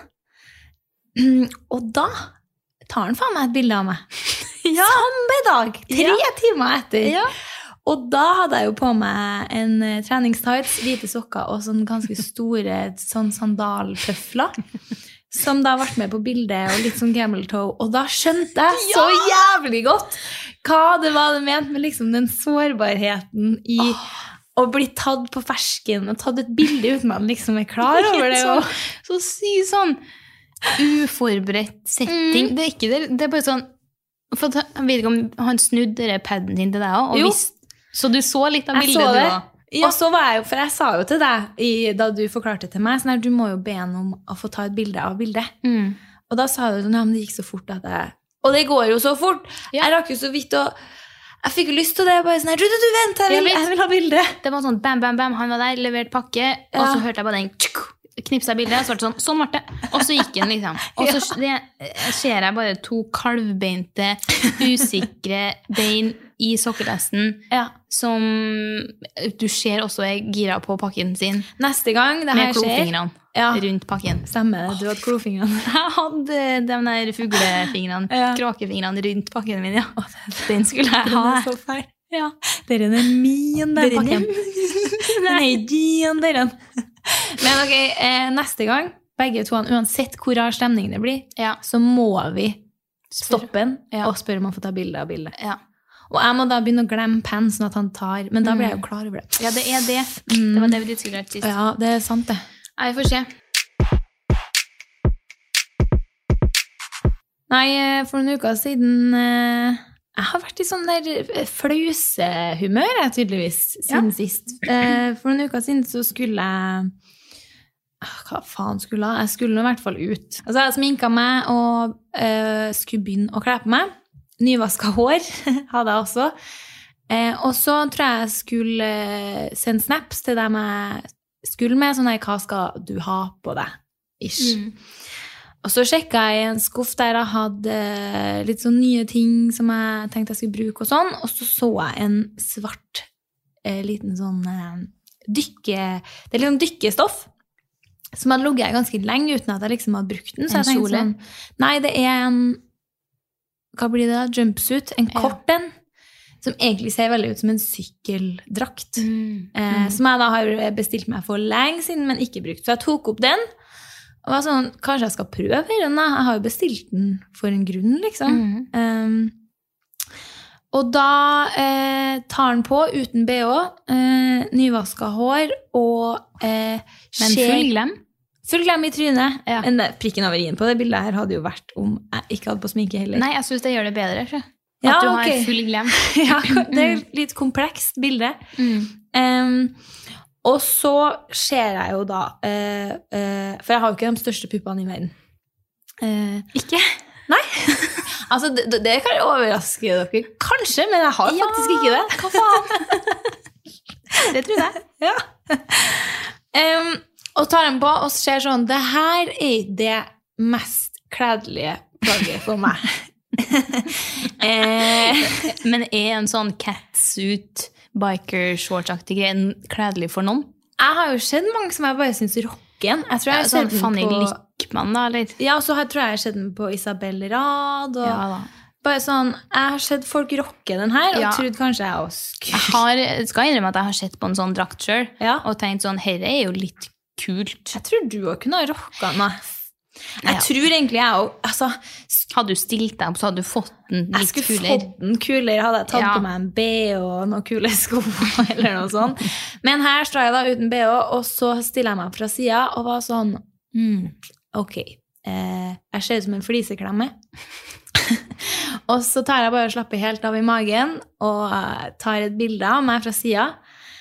Og da tar han faen meg et bilde av meg. Samme dag, tre Ja. timer etter. Ja. Og da hadde jeg jo på meg en eh, treningstights, hvite sokker og sånn ganske store sånn sandaltøfler. Som da ble med på bildet, og litt sånn camel toe. Og da skjønte jeg så jævlig godt hva det var det mente med liksom den sårbarheten i å bli tatt på fersken og tatt et bilde uten at man liksom er klar over det. Så, Og, så sykt sånn uforberedt setting. Mm. Det er ikke det, det er bare sånn, for at, jeg vet ikke om han snudde det padden din til deg også, og Jo. visst, så du så litt av jeg bildet så du det. også. Og så var jeg jo, for jeg sa jo til deg i, da du forklarte til meg, sånn her, du må jo be han om å få ta et bilde av bildet. Mm. Og da sa du sånn, ja, men det gikk så fort at jeg... Og det går jo så fort! Ja. Jeg rakk jo så vidt, og jeg fikk jo lyst til det. Jeg bare sånn her, du, du, du, vent, jeg Jeg vil, vet. jeg vil ha bilde. Det var sånn, bam, bam, bam, han var der, levert pakke, og Ja. så hørte jeg bare den tjuk, knipset jeg bildet, og så var det sånn, sånn ble det. Og så gikk den liksom. Og så det, ser jeg bare to kalvbeinte, usikre bein i sokkelesten, Ja. som du ser også er gira på pakken sin. Neste gang det her Med skjer... klofingrene Ja. rundt pakken. Stemmer det, du hadde klofingrene. Jeg hadde de der fuglefingrene, Ja. kråkefingrene rundt pakken min, ja. Den skulle jeg ha. Den er så feil. Ja. Dere er min, den Dere er pakken. min. Nei, din, dere. Men ok, eh, neste gang, begge to, uansett hvor rar stemning det blir, Ja. så må vi stoppe den Ja. og spørre om å få ta bilde av bildet. Ja. Og jeg må da begynne å glemme penn, sånn at han tar, men da blir jeg jo klar over det. Ja, det er det. Det var det vi diskuterte sist. Ja, det er sant det. Jeg får se. Nei, for noen uker siden eh, jeg har vært i sånn der flausehumør, jeg tydeligvis, siden Ja. sist. Eh, for noen uker siden så skulle jeg ah, hva faen skulle jeg? Jeg skulle nå i hvert fall ut. Altså, jeg sminket meg og eh, skulle begynne å kle på meg. Nyvasket hår hadde jeg også. Eh, og så tror jeg jeg skulle eh, sende snaps til dem jeg skulle med, sånn her, hva skal du ha på deg? Ish. Mm. Og så sjekket jeg i en skuff der jeg hadde eh, litt sånn nye ting som jeg tenkte jeg skulle bruke og sånn, og så så jeg en svart eh, liten sånn eh, dykke, det er litt sånn dykkestoff, som hadde ligget ganske lenge uten at jeg liksom hadde brukt den. Så En jeg tenkte kjole? sånn, nei, det er en, hva blir det da? Jumpsuit, en Ja. kort en, som egentlig ser veldig ut som en sykkeldrakt. Mm. Eh, som jeg da har bestilt meg for lenge siden, men ikke brukt. Så jeg tok opp den, og var sånn, kanskje jeg skal prøve den da? Jeg har jo bestilt den for en grunn, liksom. Mm. Um, og da eh, tar den på uten B H, eh, nyvasket hår, og eh, Men skjer- full glem. Full glem i trynet. Ja. Men det- prikken over i-en på det bildet her hadde jo vært om jeg ikke hadde på sminke heller. Nei, jeg synes det gjør det bedre, ikke? At Ja, du ok. har full glem. Ja, det er et litt komplekst bilde. Mm. Um, og så ser jeg jo da eh, eh, for jeg har jo ikke de største puppene i verden. Eh, Ikke? nei, altså det, det kan overraske dere kanskje, men jeg har faktisk ikke det. Hva faen? Det tror jeg. Ja. um, og tar den på og ser sånn, det her er det mest kledelige plagget for meg. eh, Men er en sånn catsuit, biker-shorts-aktig greie kledelig for noen? jeg har jo sett mange som jeg bare synes rocker den. Jeg tror jeg har Sånn sett den Fanny på... Lyckman da, eller? Ja, og så har, tror jeg jeg har sett den på Isabel Rad, og Ja da. bare sånn, jeg har sett folk rocke den her, og Ja. trodde kanskje jeg også Jeg skulle. har, skal innrømme at jeg har sett på en sånn drakt selv, Ja. og tenkt sånn, herre er jo litt kult. Jeg tror du også kunne ha rocka den. Jeg Ja. tror egentlig jeg også, altså, Hadde du stilt deg opp, så hadde du fått den jeg litt skulle kulere. fått den kulere, hadde jeg tatt Ja. på meg en B og noen kule sko, eller noe sånt. Men her står jeg da uten B H, og så stiller jeg meg fra siden, og var sånn, mm, ok, eh, jeg ser ut som en fliseklemme. Og så tar jeg bare og slapper helt av i magen, og eh, tar et bilde av meg fra siden.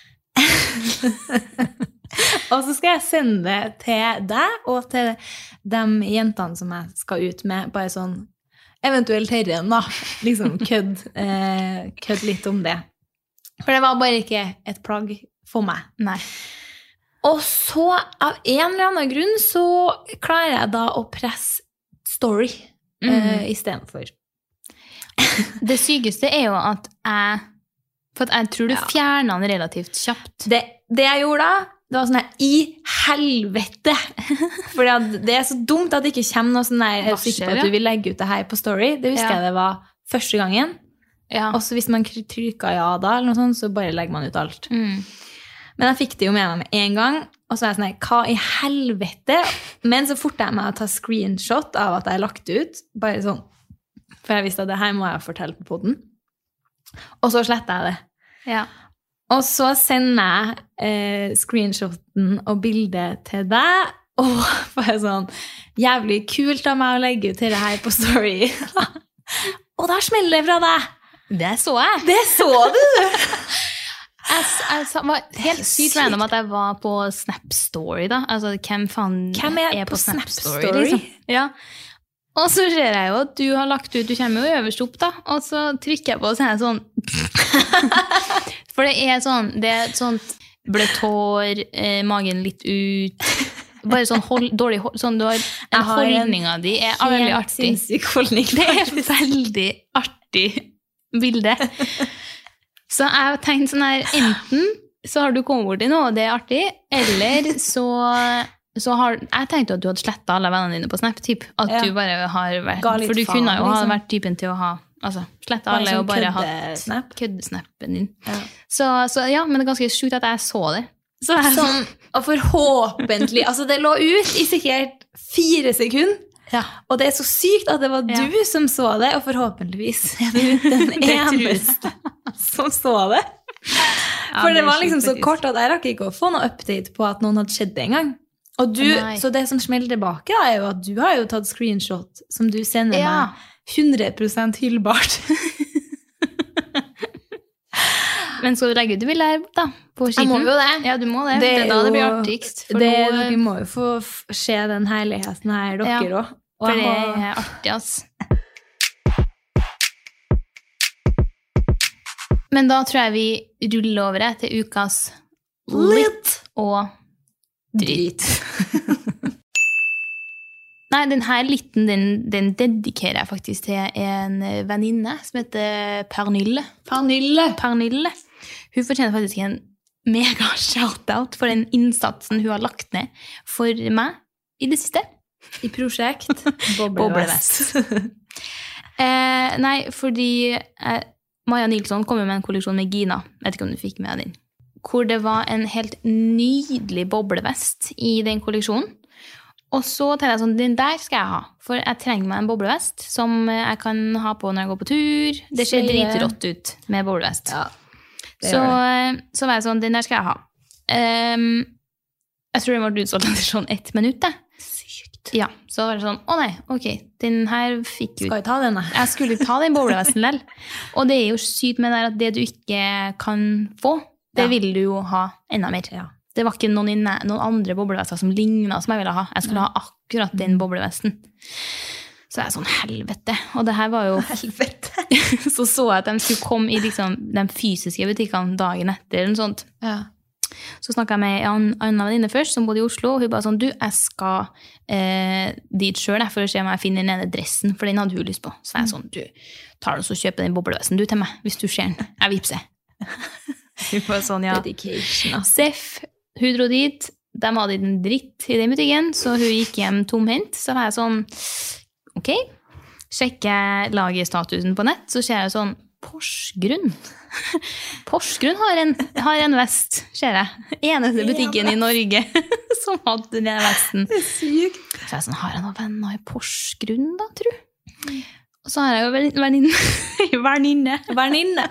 Og så skal jeg sende det til deg og til de jentene som jeg skal ut med, bare sånn, eventuelt herren da, liksom kødd, eh, kødd litt om det. For det var bare ikke et plagg for meg. Nei. Og så, av en eller annen grunn, så klarer jeg da å presse story eh, i stedet for. Det sykeste er jo at jeg, for at jeg tror du Ja. fjernet den relativt kjapt. Det, det jeg gjorde da, det var sånn her, i helvete! For det er så dumt at det ikke kommer noe sånn der, er du sikker på Varsel, at du vil legge ut det her på story? Det husker Ja. jeg det var første gangen. Ja. Og så hvis man trykker ja da, eller noe sånt, så bare legger man ut alt. Mm. Men jeg fikk det jo med meg med en gang, og så er jeg sånn her, hva i helvete? Men så fortet jeg meg å ta screenshot av at jeg har lagt det ut, bare sånn, for jeg visste at det her må jeg fortelle på podden. Og så slettet jeg det. Ja. Og så sender jeg eh, screenshoten og bildet til deg, og bare sånn, jævlig kult av meg å legge ut det her på story. Og da smeller det fra deg. Det så jeg. Det så du! Jeg, jeg, sa- var helt sykt sykt. random at jeg var på Snap Story da. Altså, hvem faen Hvem er på Snap Story? liksom? Ja. Og så ser jeg jo at du har lagt ut, du kommer jo øverst opp da, og så trykker jeg på og så er jeg sånn, for det er sånn, det er et sånt bløtt hår, eh, magen litt ut, bare sånn hold, dårlig hold, sånn du har en holdning av de er veldig artig. Det er veldig artig bilde. Så jeg tenkte sånn her, enten så har du kommet bort i noe, og det er artig, eller så, så har, jeg tenkte at du hadde slettet alle vennene dine på Snap, typ, at ja. Du bare har vært, for du faen, kunne jo liksom. Ha vært typen til å ha, altså, slettet alle og bare ha køddesnappen din. Ja. Så, så ja, men det er ganske sjukt at jeg så det. Så jeg, sånn, og forhåpentlig, altså det lå ut i sikkert fire sekunder, ja. Og det er så sykt at det var ja. Du som så det, og forhåpentligvis er du den eneste som så det. Ja, for det, det var liksom så kort at jeg rakk ikke å få noe update på at noen hadde skjedd det en gang. Og du, så det som smeller tilbake da, er jo at du har jo tatt screenshot som du sender ja. Meg hundre prosent hyllbart. Men skal du legge ut det bildet her da? På skiten? Jeg må jo det. Ja, du må det. Det er, det er da det blir artigst. Det, nå, dere må jo få se den herligheten her, dere ja, også. Og for det er artig, ass. Men da tror jeg vi ruller over det til ukas litt og drit. Nei, denne litten, den, den dedikerer jeg faktisk til en venninne som heter Pernille. Pernille. Pernille. Hun fortjener faktisk en mega shoutout for den innsatsen hun har lagt ned for meg i det siste. I prosjekt Boblevest. eh, nei, fordi eh, Maja Nilsson kom med en kolleksjon med Gina. Jeg vet ikke om du fikk med den. Hvor det var en helt nydelig boblevest i den kolleksjonen. Og så tenkte jeg sånn, den der skal jeg ha. For jeg trenger meg en boblevest som jeg kan ha på når jeg går på tur. Det ser dritrått ut med boblevest. Ja, så, så var jeg sånn, den der skal jeg ha. Um, jeg tror den var utsolgt etter sånn ett minutt. Det. Sykt. Ja, så var det sånn, å nei, ok, den her fikk ut. Skal jeg ta den da? Jeg skulle ta den boblevesten lell. Og det er jo sykt med det at det du ikke kan få, det ja. Vil du jo ha enda mer. Ja. Det var ikke noen, inne, noen andre boblevester som lignet som jeg ville ha. Jeg skulle ha akkurat den boblevesten. Så jeg er sånn, helvete. Og det her var jo... Helvete. Så så jeg at de skulle komme i liksom, de fysiske butikkene dagen etter, eller noe sånt. Ja. Så snakket jeg med en annen venninne først, som bodde i Oslo, og hun bare sånn, du, jeg skal eh, dit selv for å se om jeg finner den ene dressen, for den hadde hun lyst på. Så jeg sånn, du, tar den og så kjøper den boblevesten du til meg, hvis du ser den. Jeg vipser. Hun bare sånn, ja. Dedication. Seff. Hun dro dit, de hadde en dritt i den butikken, så hun gikk hjem tomhendt. Så var jeg sånn, ok, sjekker lagerstatusen på nett, så ser jeg sånn, Porsgrunn. Porsgrunn har en, har en vest, ser jeg. Eneste butikken i Norge som hadde den vesten. Det er sykt. Så jeg sånn, har jeg noen venner i Porsgrunn da, tro? Og så har jeg jo venninne, venninne, venninne,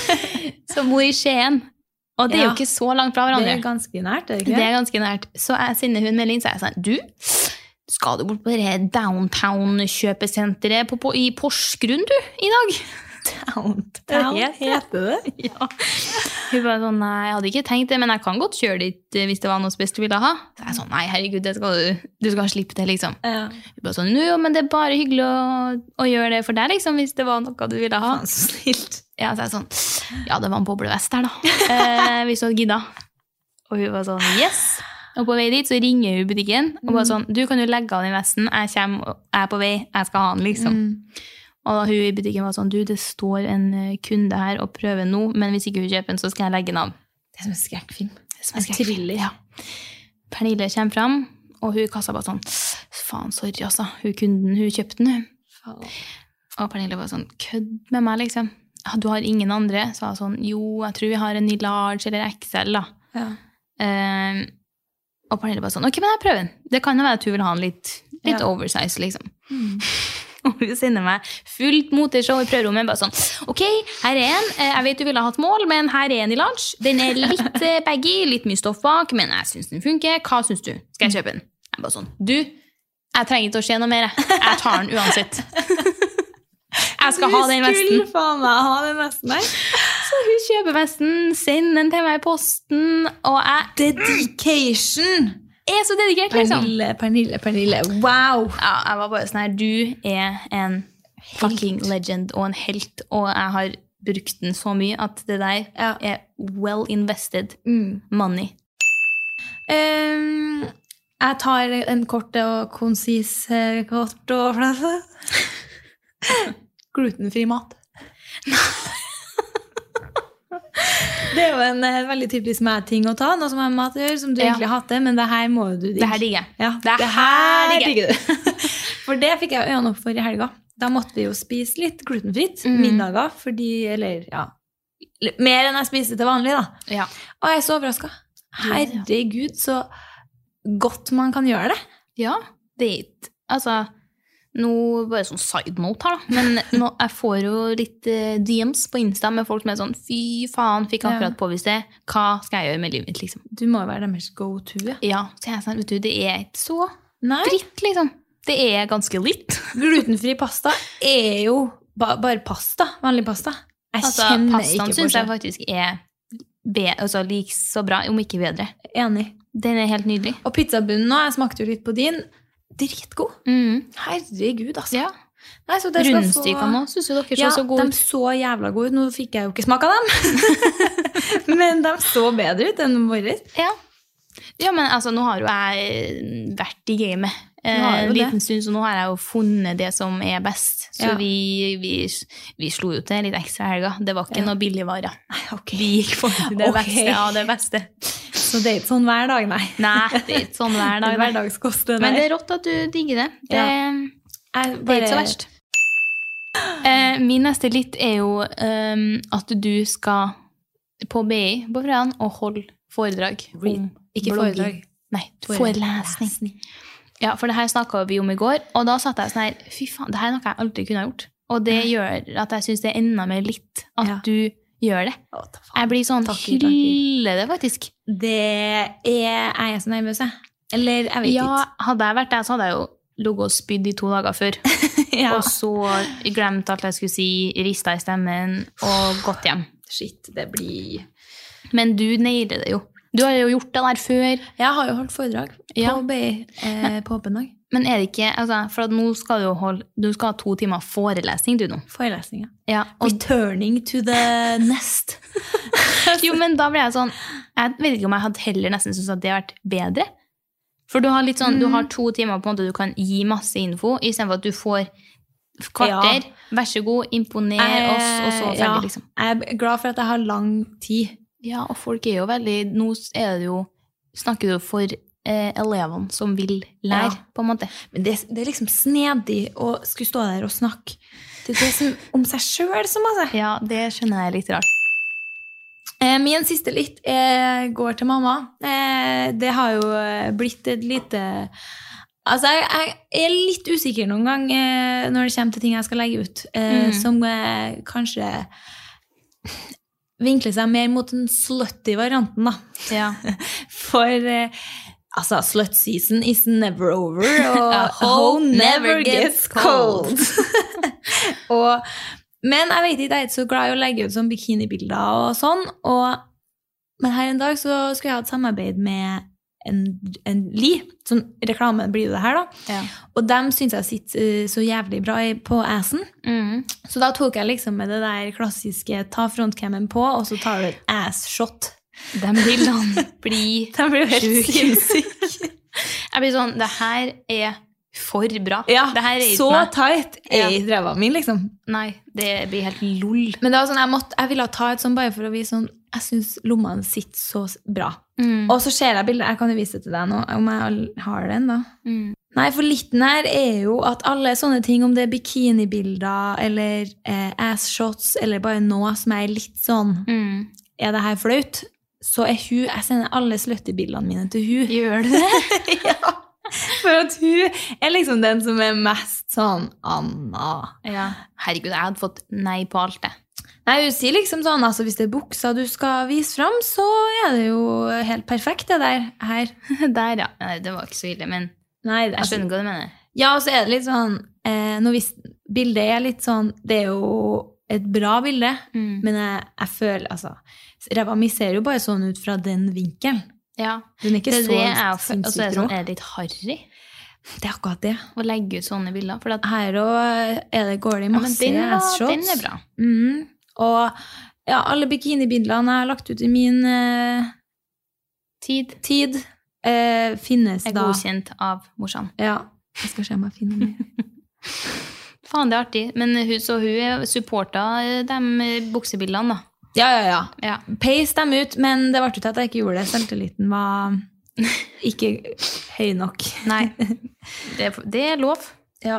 som bor i Skien. Og det er jo ikke så langt fra hverandre. Det er ganske nært, er det ikke? Det er ganske nært. Så jeg sender hun melding, så er jeg sånn, du, skal du bort på det downtown-kjøpesenteret på, på, i Porsgrunn, du, i dag? Downtown, heter det? Ja. Hun bare sånn, nei, jeg hadde ikke tenkt det, men jeg kan godt kjøre dit hvis det var noe spesielt du ville ha. Så jeg sånn, nei, herregud, det skal du, du skal slippe det, liksom. Ja. Hun bare sånn, jo, men det er bare hyggelig å, å gjøre det for deg, liksom, hvis det var noe du ville ha. Faen, så snilt. Ja, så jeg sånn, ja, det var en boblevest her, da. Eh, hvis du hadde gidda. Og hun var sånn, yes. Og på vei dit så ringer hun butikken, og bare sånn, du kan jo legge av den vesten, jeg kommer, jeg er på vei, jeg skal ha den, liksom. Mm. Og da hun i butikken var sånn, du, det står en kunde her og prøver nå, men hvis ikke hun kjøper den, så skal jeg legge den av. Det er som en skrekkfilm. Det er som en skrekkfilm, ja. Pernille kommer frem, og hun kastet bare sånn, faen, sorry, altså, hun kunden, hun kjøpte den, hun. Og Pernille var sånn, kødd med meg, liksom. Ja, du har ingen andre? Så var sånn, jo, jeg tror vi har en i large eller X L, da. Ja. Um, og Pernille bare sånn, ok, men jeg prøver den. Det kan jo være at hun vil ha en litt, litt ja. Oversize, liksom. Mm. Og hun sender meg fullt moteshow i prøverommet, bare sånn, ok, her er en, jeg vet du ville ha hatt mål, men her er en i large. Den er litt baggy, litt mye stoff bak, men jeg synes den funker. Hva synes du? Skal jeg kjøpe den? Jeg bare sånn, du, jeg trenger ikke å se noe mer. Jeg tar den uansett. Jeg skal ha den vesten. Du skulle faen meg ha den vesten der. Så hun kjøper vesten, sender den til meg i posten, og jeg... Dedication! Jeg er så dedikert, liksom. Pernille, Pernille, Pernille. Wow! Ja, jeg var bare sånn her, du er en fucking legend og en helt, og jeg har brukt den så mye at det der ja. Er well invested mm. money. Um, Jeg tar en kort og konsis kort og flese. Glutenfri mat. Det er jo en uh, veldig typisk meg ting å ta, noe som har med mat å gjøre, som du ja. egentlig hater, men det her må du digge. Det her digger. Ja, det, det her digger du. For det fikk jeg øynene opp for i helga. Da måtte vi jo spise litt glutenfritt, mm. middager, fordi, eller ja, mer enn jeg spiser til vanlig da. Ja. Og jeg er så overrasket. Herregud, så godt man kan gjøre det. Ja, det er ikke, altså... Nå bare sånn side note her da, men nå, jeg får jo litt uh, D Ms på Insta med folk med sånn, fy faen, fikk akkurat ja. påvist det, hva skal jeg gjøre med livet mitt, liksom? Du må jo være deres go-to, ja. Ja, så jeg sånn, vet du, det er ikke så Nei. dritt, liksom. Det er ganske litt. Glutenfri pasta er jo ba bare pasta, vanlig pasta. Jeg altså, kjenner pastaen ikke på synes jeg faktisk er be altså, like så bra, om ikke bedre. Enig. Den er helt nydelig. Og pizzabunnen nå, jeg smakte jo litt på din, dritgod. Mm. Herregud, altså. Ja. Nei, så det Rundstykene nå, synes jo dere ja, så så gode ut. Ja, de så jævla gode ut. Nå fikk jeg jo ikke smake av dem. Men de så bedre ut enn våre. Ja. Ja, men altså, nå har jo jeg vært i gamet en liten det. stund, så nå har jeg jo funnet det som er best. Så ja. vi, vi, vi slo jo til litt ekstra helga. Det var ikke ja. noe billigvarer. Nei, ok. Vi gikk for det okay. beste av det beste. Så det er ikke sånn hver dag, nei. Nei, det er ikke sånn hver dag. Det er hverdagskost, men det er rått at du digger det. Det, ja. er, det er ikke så verst. Eh, min neste litt er jo um, at du skal på B I på fredagen og holde foredrag. Om ikke foredrag. Nei, forelesning. Ja, for det her snakket vi om i går, og da satt jeg sånn her, fy faen, det her er noe jeg aldri kunne ha gjort. Og det gjør at jeg synes det er enda mer litt at ja. du gjør det. Å, jeg blir sånn, hylle det faktisk. Det er, er jeg så nervøs, jeg. Eller, jeg vet ja, ikke. Ja, hadde jeg vært der, så hadde jeg jo logget og spydd i to dager før. ja. Og så glemt alt jeg skulle si, ristet i stemmen, og gått hjem. Shit, det blir... Men du nailer det jo. Du har jo gjort det der før. Jeg har jo holdt foredrag på ja. B I eh, på åpen dag. Men er det ikke, altså, for at nå skal du jo holde, du skal ha to timer forelesning du nå. Forelesning, ja. ja og, Returning to the nest. jo, men da ble jeg sånn, jeg vet ikke om jeg hadde heller nesten syntes at det har vært bedre. For du har litt sånn, mm. du har to timer på en måte du kan gi masse info, i stedet for at du får kvarter. Ja. Vær så god, imponer jeg, oss, og så ferdig, ja. liksom. Jeg er glad for at jeg har lang tid. Ja, og folk er jo veldig, nå er det jo, snakker du jo for eh, elevene som vil lære, ja. på en måte. Men det, det er liksom snedig å skulle stå der og snakke. Det er det som, om seg selv, som altså. Ja, det skjønner jeg litt rart. Eh, min siste litt eh, går til mamma. Eh, det har jo blitt et lite... Altså, jeg, jeg er litt usikker noen gang eh, når det kommer til ting jeg skal legge ut, eh, mm. som eh, kanskje... vinkler seg mer mot den slutty varianten da. Ja. For eh, altså, slut season is never over, og a hoe never gets cold. og, men jeg vet ikke, jeg er ikke så glad i å legge ut sånn bikinibilder og sånn, og, men her en dag så skulle jeg ha et samarbeid med en, en Li, sånn reklame blir det her da, ja. og dem synes jeg sitter uh, så jævlig bra på assen, mm. så da tok jeg liksom med det der klassiske ta frontcamen på, og så tar du et ass-shot. De bildene blir de blir helt sinnssyke. Jeg blir sånn, det her er for bra. Ja, det her er så tight er i drevet min, liksom. Nei, det blir helt lol. Men det var sånn, jeg, måtte, jeg ville ta et sånn bare for å vise sånn, jeg synes lommene sitter så bra. Mm. Og så ser jeg bildet, jeg kan jo vise det til deg nå, om jeg har den da. Mm. Nei, for liten her er jo at alle sånne ting, om det er bikinibilder, eller eh, ass-shots, eller bare noe som er litt sånn, mm. er det her flaut? Så er hun, jeg sender alle slutty-bildene mine til hun. Gjør du det? Ja. For at hun er liksom den som er mest sånn, Anna. Ja. Herregud, jeg hadde fått nei på alt det. Nei, hun sier liksom sånn, altså hvis det er buksa du skal vise frem, så er det jo helt perfekt det der her. Der, ja. Nei, det var ikke så ille, men Nei, det, jeg skjønner hva du mener. Ja, og så er det litt sånn, eh, når hvis bildet er litt sånn, det er jo et bra bilde, mm. men jeg, jeg føler, altså, Reva mi ser jo bare sånn ut fra den vinkelen. Ja, den er ikke det, så det er, og så er det, sånn, er det litt harry. Det er akkurat det. Å legge ut sånne bilder. For at, her og er det, går det masse ja, ass-shots. Den er bra. Mm. Og ja, alle bikinibildene jeg har lagt ut i min uh, tid. tid. eh, finnes Er da... godkjent av morsan. Ja, jeg skal se om jeg finner mer. Faen, det er artig. Men hun, så hun supporta de buksebildene, da. Ja, ja, ja. Ja. Peis dem ut, men det var ikke til at jeg ikke gjorde det. Selvtilliten var ikke høy nok. Nei, det, det er lov. Ja.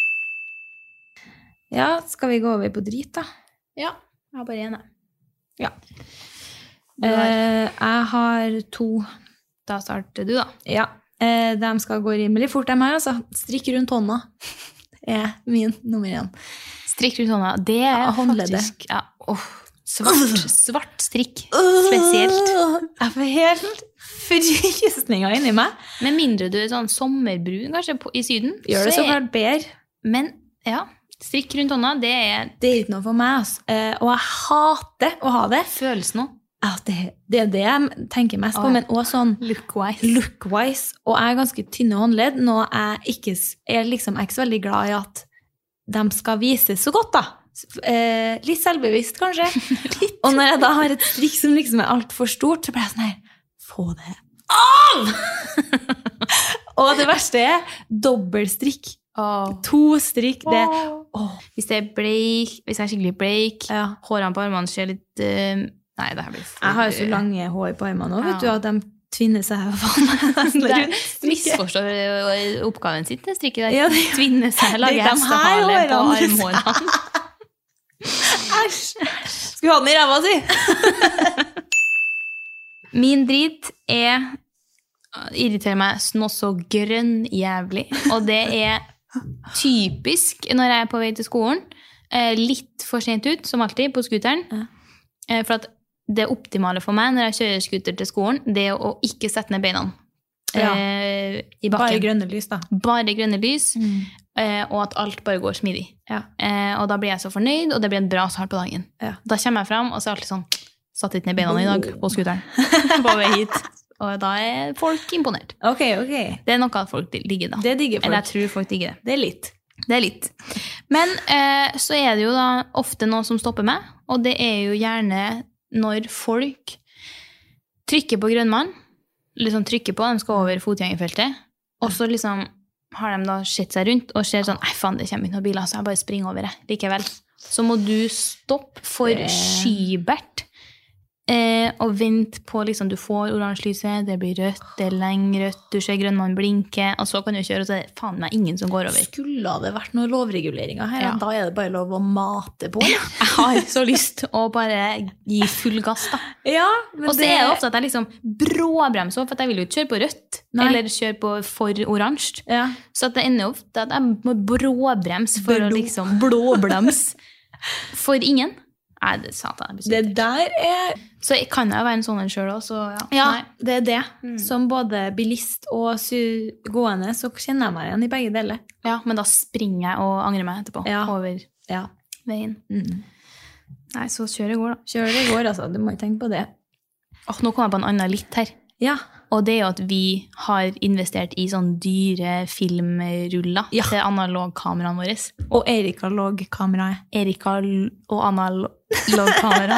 Ja, skal vi gå over på drit, da? Ja, jeg har bare en. Ja. Du har- Eh, jeg har to. Da starter du, da. Ja, eh, de skal gå rimelig fort, de her, altså. Strikk rundt hånda er min nummer én. Strikk rundt hånda. Det er Ja, håndleddet. faktisk ja, åh, svart, svart strikk. Spesielt. Jeg får helt frysninger inni meg. Med mindre du er sånn sommerbrun, kanskje, på, i syden. Gjør det så er- klart bedre. Men ja, strikk rundt hånda, det er Det er ikke noe for meg, altså. Eh, og jeg hater å ha det. følelsen nå. Ja, det, det er det jeg tenker mest på, Åh. men også sånn Look-wise. look-wise. Og jeg er ganske tynne håndledd, nå jeg ikke, s- jeg er liksom, jeg er ikke så veldig glad i at de skal vises så godt, da. Eh, litt selvbevisst, kanskje. Og når jeg da har et strikk som liksom er alt for stort, så blir jeg sånn her, få det av! Og det verste er dobbeltstrikk. Åh. To strikk, det... Åh, Hvis det er bleik, hvis jeg er skikkelig bleik, ja. hårene på armene ser litt eh, Nei, det her blir for Jeg har jo så lange hår på armene nå, vet du, Ja. at de tvinner seg faen nesten Det rundt. misforstår eh, oppgaven sitt, det strikket der. Ja, det- Tvinne seg, lage det er de her hestehale på hårene. armhårene. Æsj! Skal vi ha den i ræva si? Min drit er irriterer meg noe så grønn jævlig, og det er typisk når jeg er på vei til skolen, eh, litt for sent ut, som alltid, på skuteren. Ja. Eh, For at det optimale for meg når jeg kjører skuter til skolen, det er å ikke sette ned beina Ja. eh, i Bare bakken. grønne lys, da. Bare grønne lys, eh, og at alt bare går smidig. Ja. Eh, og da blir jeg så fornøyd, og det blir en bra start på dagen. Ja. Da kommer jeg frem, og så er det alltid sånn, satt litt ned beina i dag på skuteren, på vei hit. Og da er folk imponert. Ok, ok. Det er noe at folk digger da. Det digger Eller folk. jeg tror folk digger det. Det er litt. Det er litt. Men eh, så er det jo da ofte noe som stopper meg, og det er jo gjerne når folk trykker på grønnmann, liksom trykker på, de skal over fotgjengerfeltet, og så liksom har de da sett seg rundt og ser sånn, nei faen, det kommer ikke noen biler, så jeg bare springer over det likevel. Så må du stoppe for Det- skybert, eh, og vente på, liksom, du får oransje lyset, det blir rødt, det er lenge rødt, du ser grønnmann blinke, og så kan du kjøre, og så er det faen meg ingen som går over. Skulle det vært noen lovreguleringer her, Ja. da er det bare lov å mate på. Jeg har så lyst å bare gi full gass, da. Ja, men Og så er det ofte at jeg liksom bråbremser, for at jeg vil jo ikke kjøre på rødt, Nei. eller kjøre på for oransje. Ja. Så at det ender ofte at jeg må bråbremse for Blå. å liksom blåbremse for ingen. Nei, det satan. jeg blir Det så der er... Så jeg kan jo være en sånn en selv også, så ja. Ja, Nei. det er det. Som både bilist og su- gående, så kjenner jeg meg igjen i begge deler. Ja, men da springer jeg og angrer meg etterpå Ja. over Ja. veien. Mm. Nei, så kjører jeg går da. Kjør det går, altså. Du må ikke tenke på det. Åh, nå kom jeg på en annen litt her. Ja. Og det er jo at vi har investert i sånn dyre filmruller Ja. til analogkameraene våre. Og Erika låg kameraet. Erika l- og analogkamera.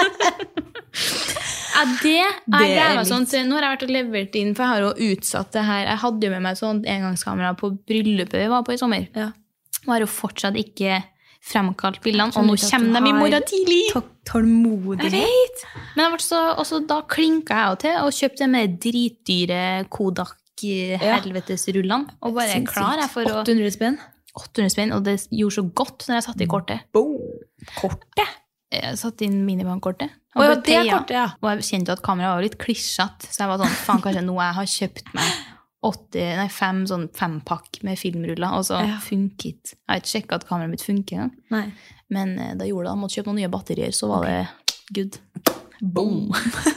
Ja, det er Det er greia litt- sånn. til- Nå har jeg vært og levert inn, for jeg har jo utsatt det her. Jeg hadde jo med meg sånn engangskamera på bryllupet vi var på i sommer. Ja. Og har jo fortsatt ikke fremkalt bildene, Jeg og nå skjønner ikke at kommer du de i har- morgen tidlig. Tå- Tålmodighet. Jeg vet. Men jeg ble så, også da klinka jeg jo til og kjøpte med dritdyre Kodak-helvetesrullene. Og bare Sinnssykt. klar jeg for å åtte hundre spenn. åtte hundre spenn, og det gjorde så godt når jeg satte i kortet. Kortet? Jeg satte inn minibankkortet. Å ja, på det er tida- kortet, ja. Og jeg kjente jo at kameraet var litt klisjete, så jeg var sånn, faen, kanskje nå jeg har kjøpt meg åtti, nei, fem sånn fempakk med filmruller, og så Ja. funket. Jeg har ikke sjekket at kameraet mitt funker engang. Nei. Men eh, da gjorde det, jeg måtte kjøpe noen nye batterier, så var det good. Boom.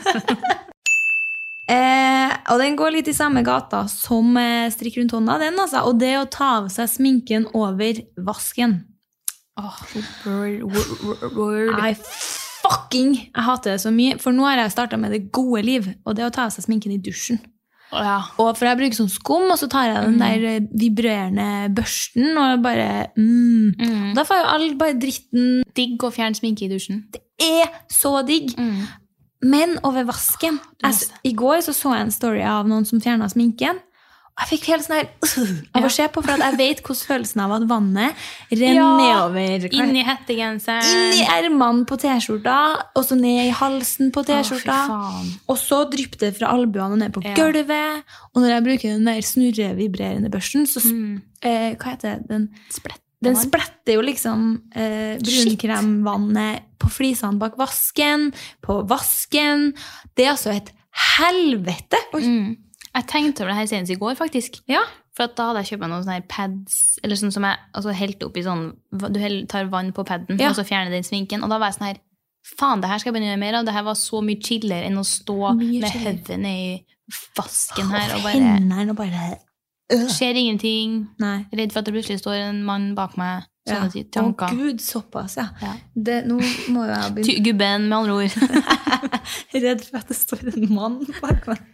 eh, og den går litt i samme gata som eh, strikk rundt hånda, den altså. Og det å ta av seg sminken over vasken. Åh, word, word, word. I fucking Jeg hater det så mye. For nå har jeg startet med det gode liv, og det å ta av seg sminken i dusjen. Ja. Og for jeg bruker sånn skum, og så tar jeg den der eh, vibrerende børsten, og bare mm. Mm. Da får jo all bare dritten. Digg å fjerne sminke i dusjen. Er så digg. Mm. Men over vasken. Jeg, I går så, så jeg en story av noen som fjernet sminken. Jeg fikk helt sånn her uh, av å se på, for at jeg vet hvordan følelsen av at vannet renner ja, nedover. Inn i hettegenseren. Inn i ermene på t-skjorta, og så ned i halsen på t-skjorta. Oh, og så drypper det fra albuene og ned på ja. Gulvet. Og når jeg bruker den der snurre-vibrerende børsten, så mm. eh, hva heter det? Den, den spletter jo liksom eh, brunkremvannet på flisene bak vasken, på vasken. Det er altså et helvete. Oi. Mm. Jeg tenkte over det her senest i går, faktisk. Ja. For at da hadde jeg kjøpt meg noen sånne her pads, eller sånn som jeg altså, helt opp i sånn, du tar vann på padden, ja. Og så fjerner den sminken, og da var jeg sånn her, faen, det her skal jeg begynne å gjøre mer av, det her var så mye chillere enn å stå mye med høvet ned i vasken her, og bare, og bare øh. Skjer ingenting, Nei. Redd for at det plutselig står en mann bak meg, sånne ja. tanker. Å Gud, såpass, ja. ja. Det, nå må jeg begynne. Gubben, med andre ord. Redd for at det står en mann bak meg.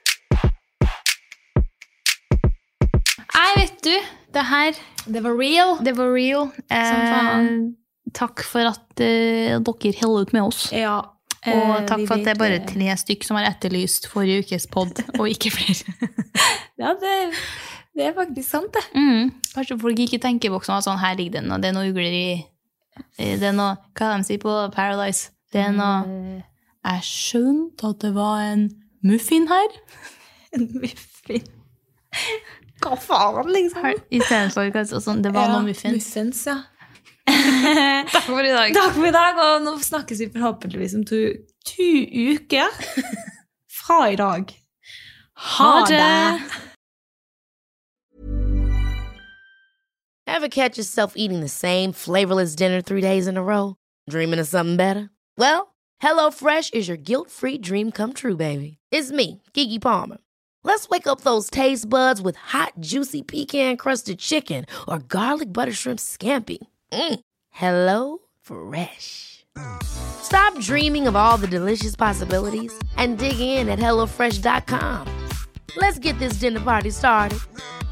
Nei, vet du, det her Det var real. Det var real. Eh, takk for at eh, dere holder ut med oss. Ja. Eh, og takk for at det er bare tre stykk som har etterlyst forrige ukes podd, og ikke flere. Ja, det, det er faktisk sant, det. Mm. Kanskje folk ikke tenker boksen at sånn, her ligger den, og det er noe ugler i. Det er noe, hva de sier på Paradise? Det er noe, jeg skjønte at det var en muffin her. En muffin. Hva faen, liksom? I stedet for sånn, det var ja, noen muffins. Muffins, ja. Takk for i dag. Takk for i dag, og nå snakkes vi forhåpentligvis om to, to uker fra i dag. Ha det! Ever catch yourself eating the same flavorless dinner three days in a row? Dreaming of something better? Well, HelloFresh is your guilt-free dream come true, baby. It's me, Keke Palmer. Let's wake up those taste buds with hot, juicy pecan-crusted chicken or garlic butter shrimp scampi. Mm. Hello Fresh. Stop dreaming of all the delicious possibilities and dig in at hello fresh dot com. Let's get this dinner party started.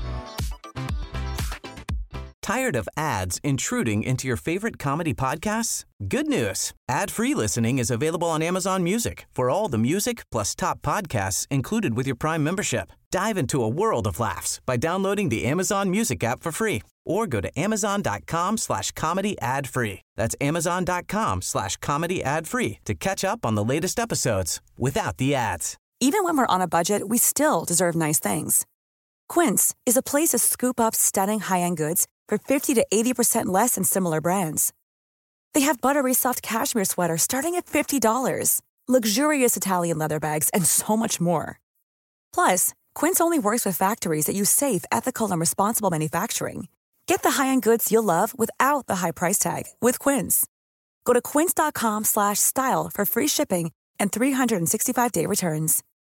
Tired of ads intruding into your favorite comedy podcasts? Good news. Ad-free listening is available on Amazon Music for all the music plus top podcasts included with your Prime membership. Dive into a world of laughs by downloading the Amazon Music app for free or go to amazon.com slash comedy ad-free. That's amazon.com slash comedy ad-free to catch up on the latest episodes without the ads. Even when we're on a budget, we still deserve nice things. Quince is a place to scoop up stunning high-end goods for fifty to eighty percent less than similar brands. They have buttery soft cashmere sweaters starting at fifty dollars, luxurious Italian leather bags, and so much more. Plus, Quince only works with factories that use safe, ethical, and responsible manufacturing. Get the high-end goods you'll love without the high price tag with Quince. Go to quince.com slash style for free shipping and three sixty-five day returns.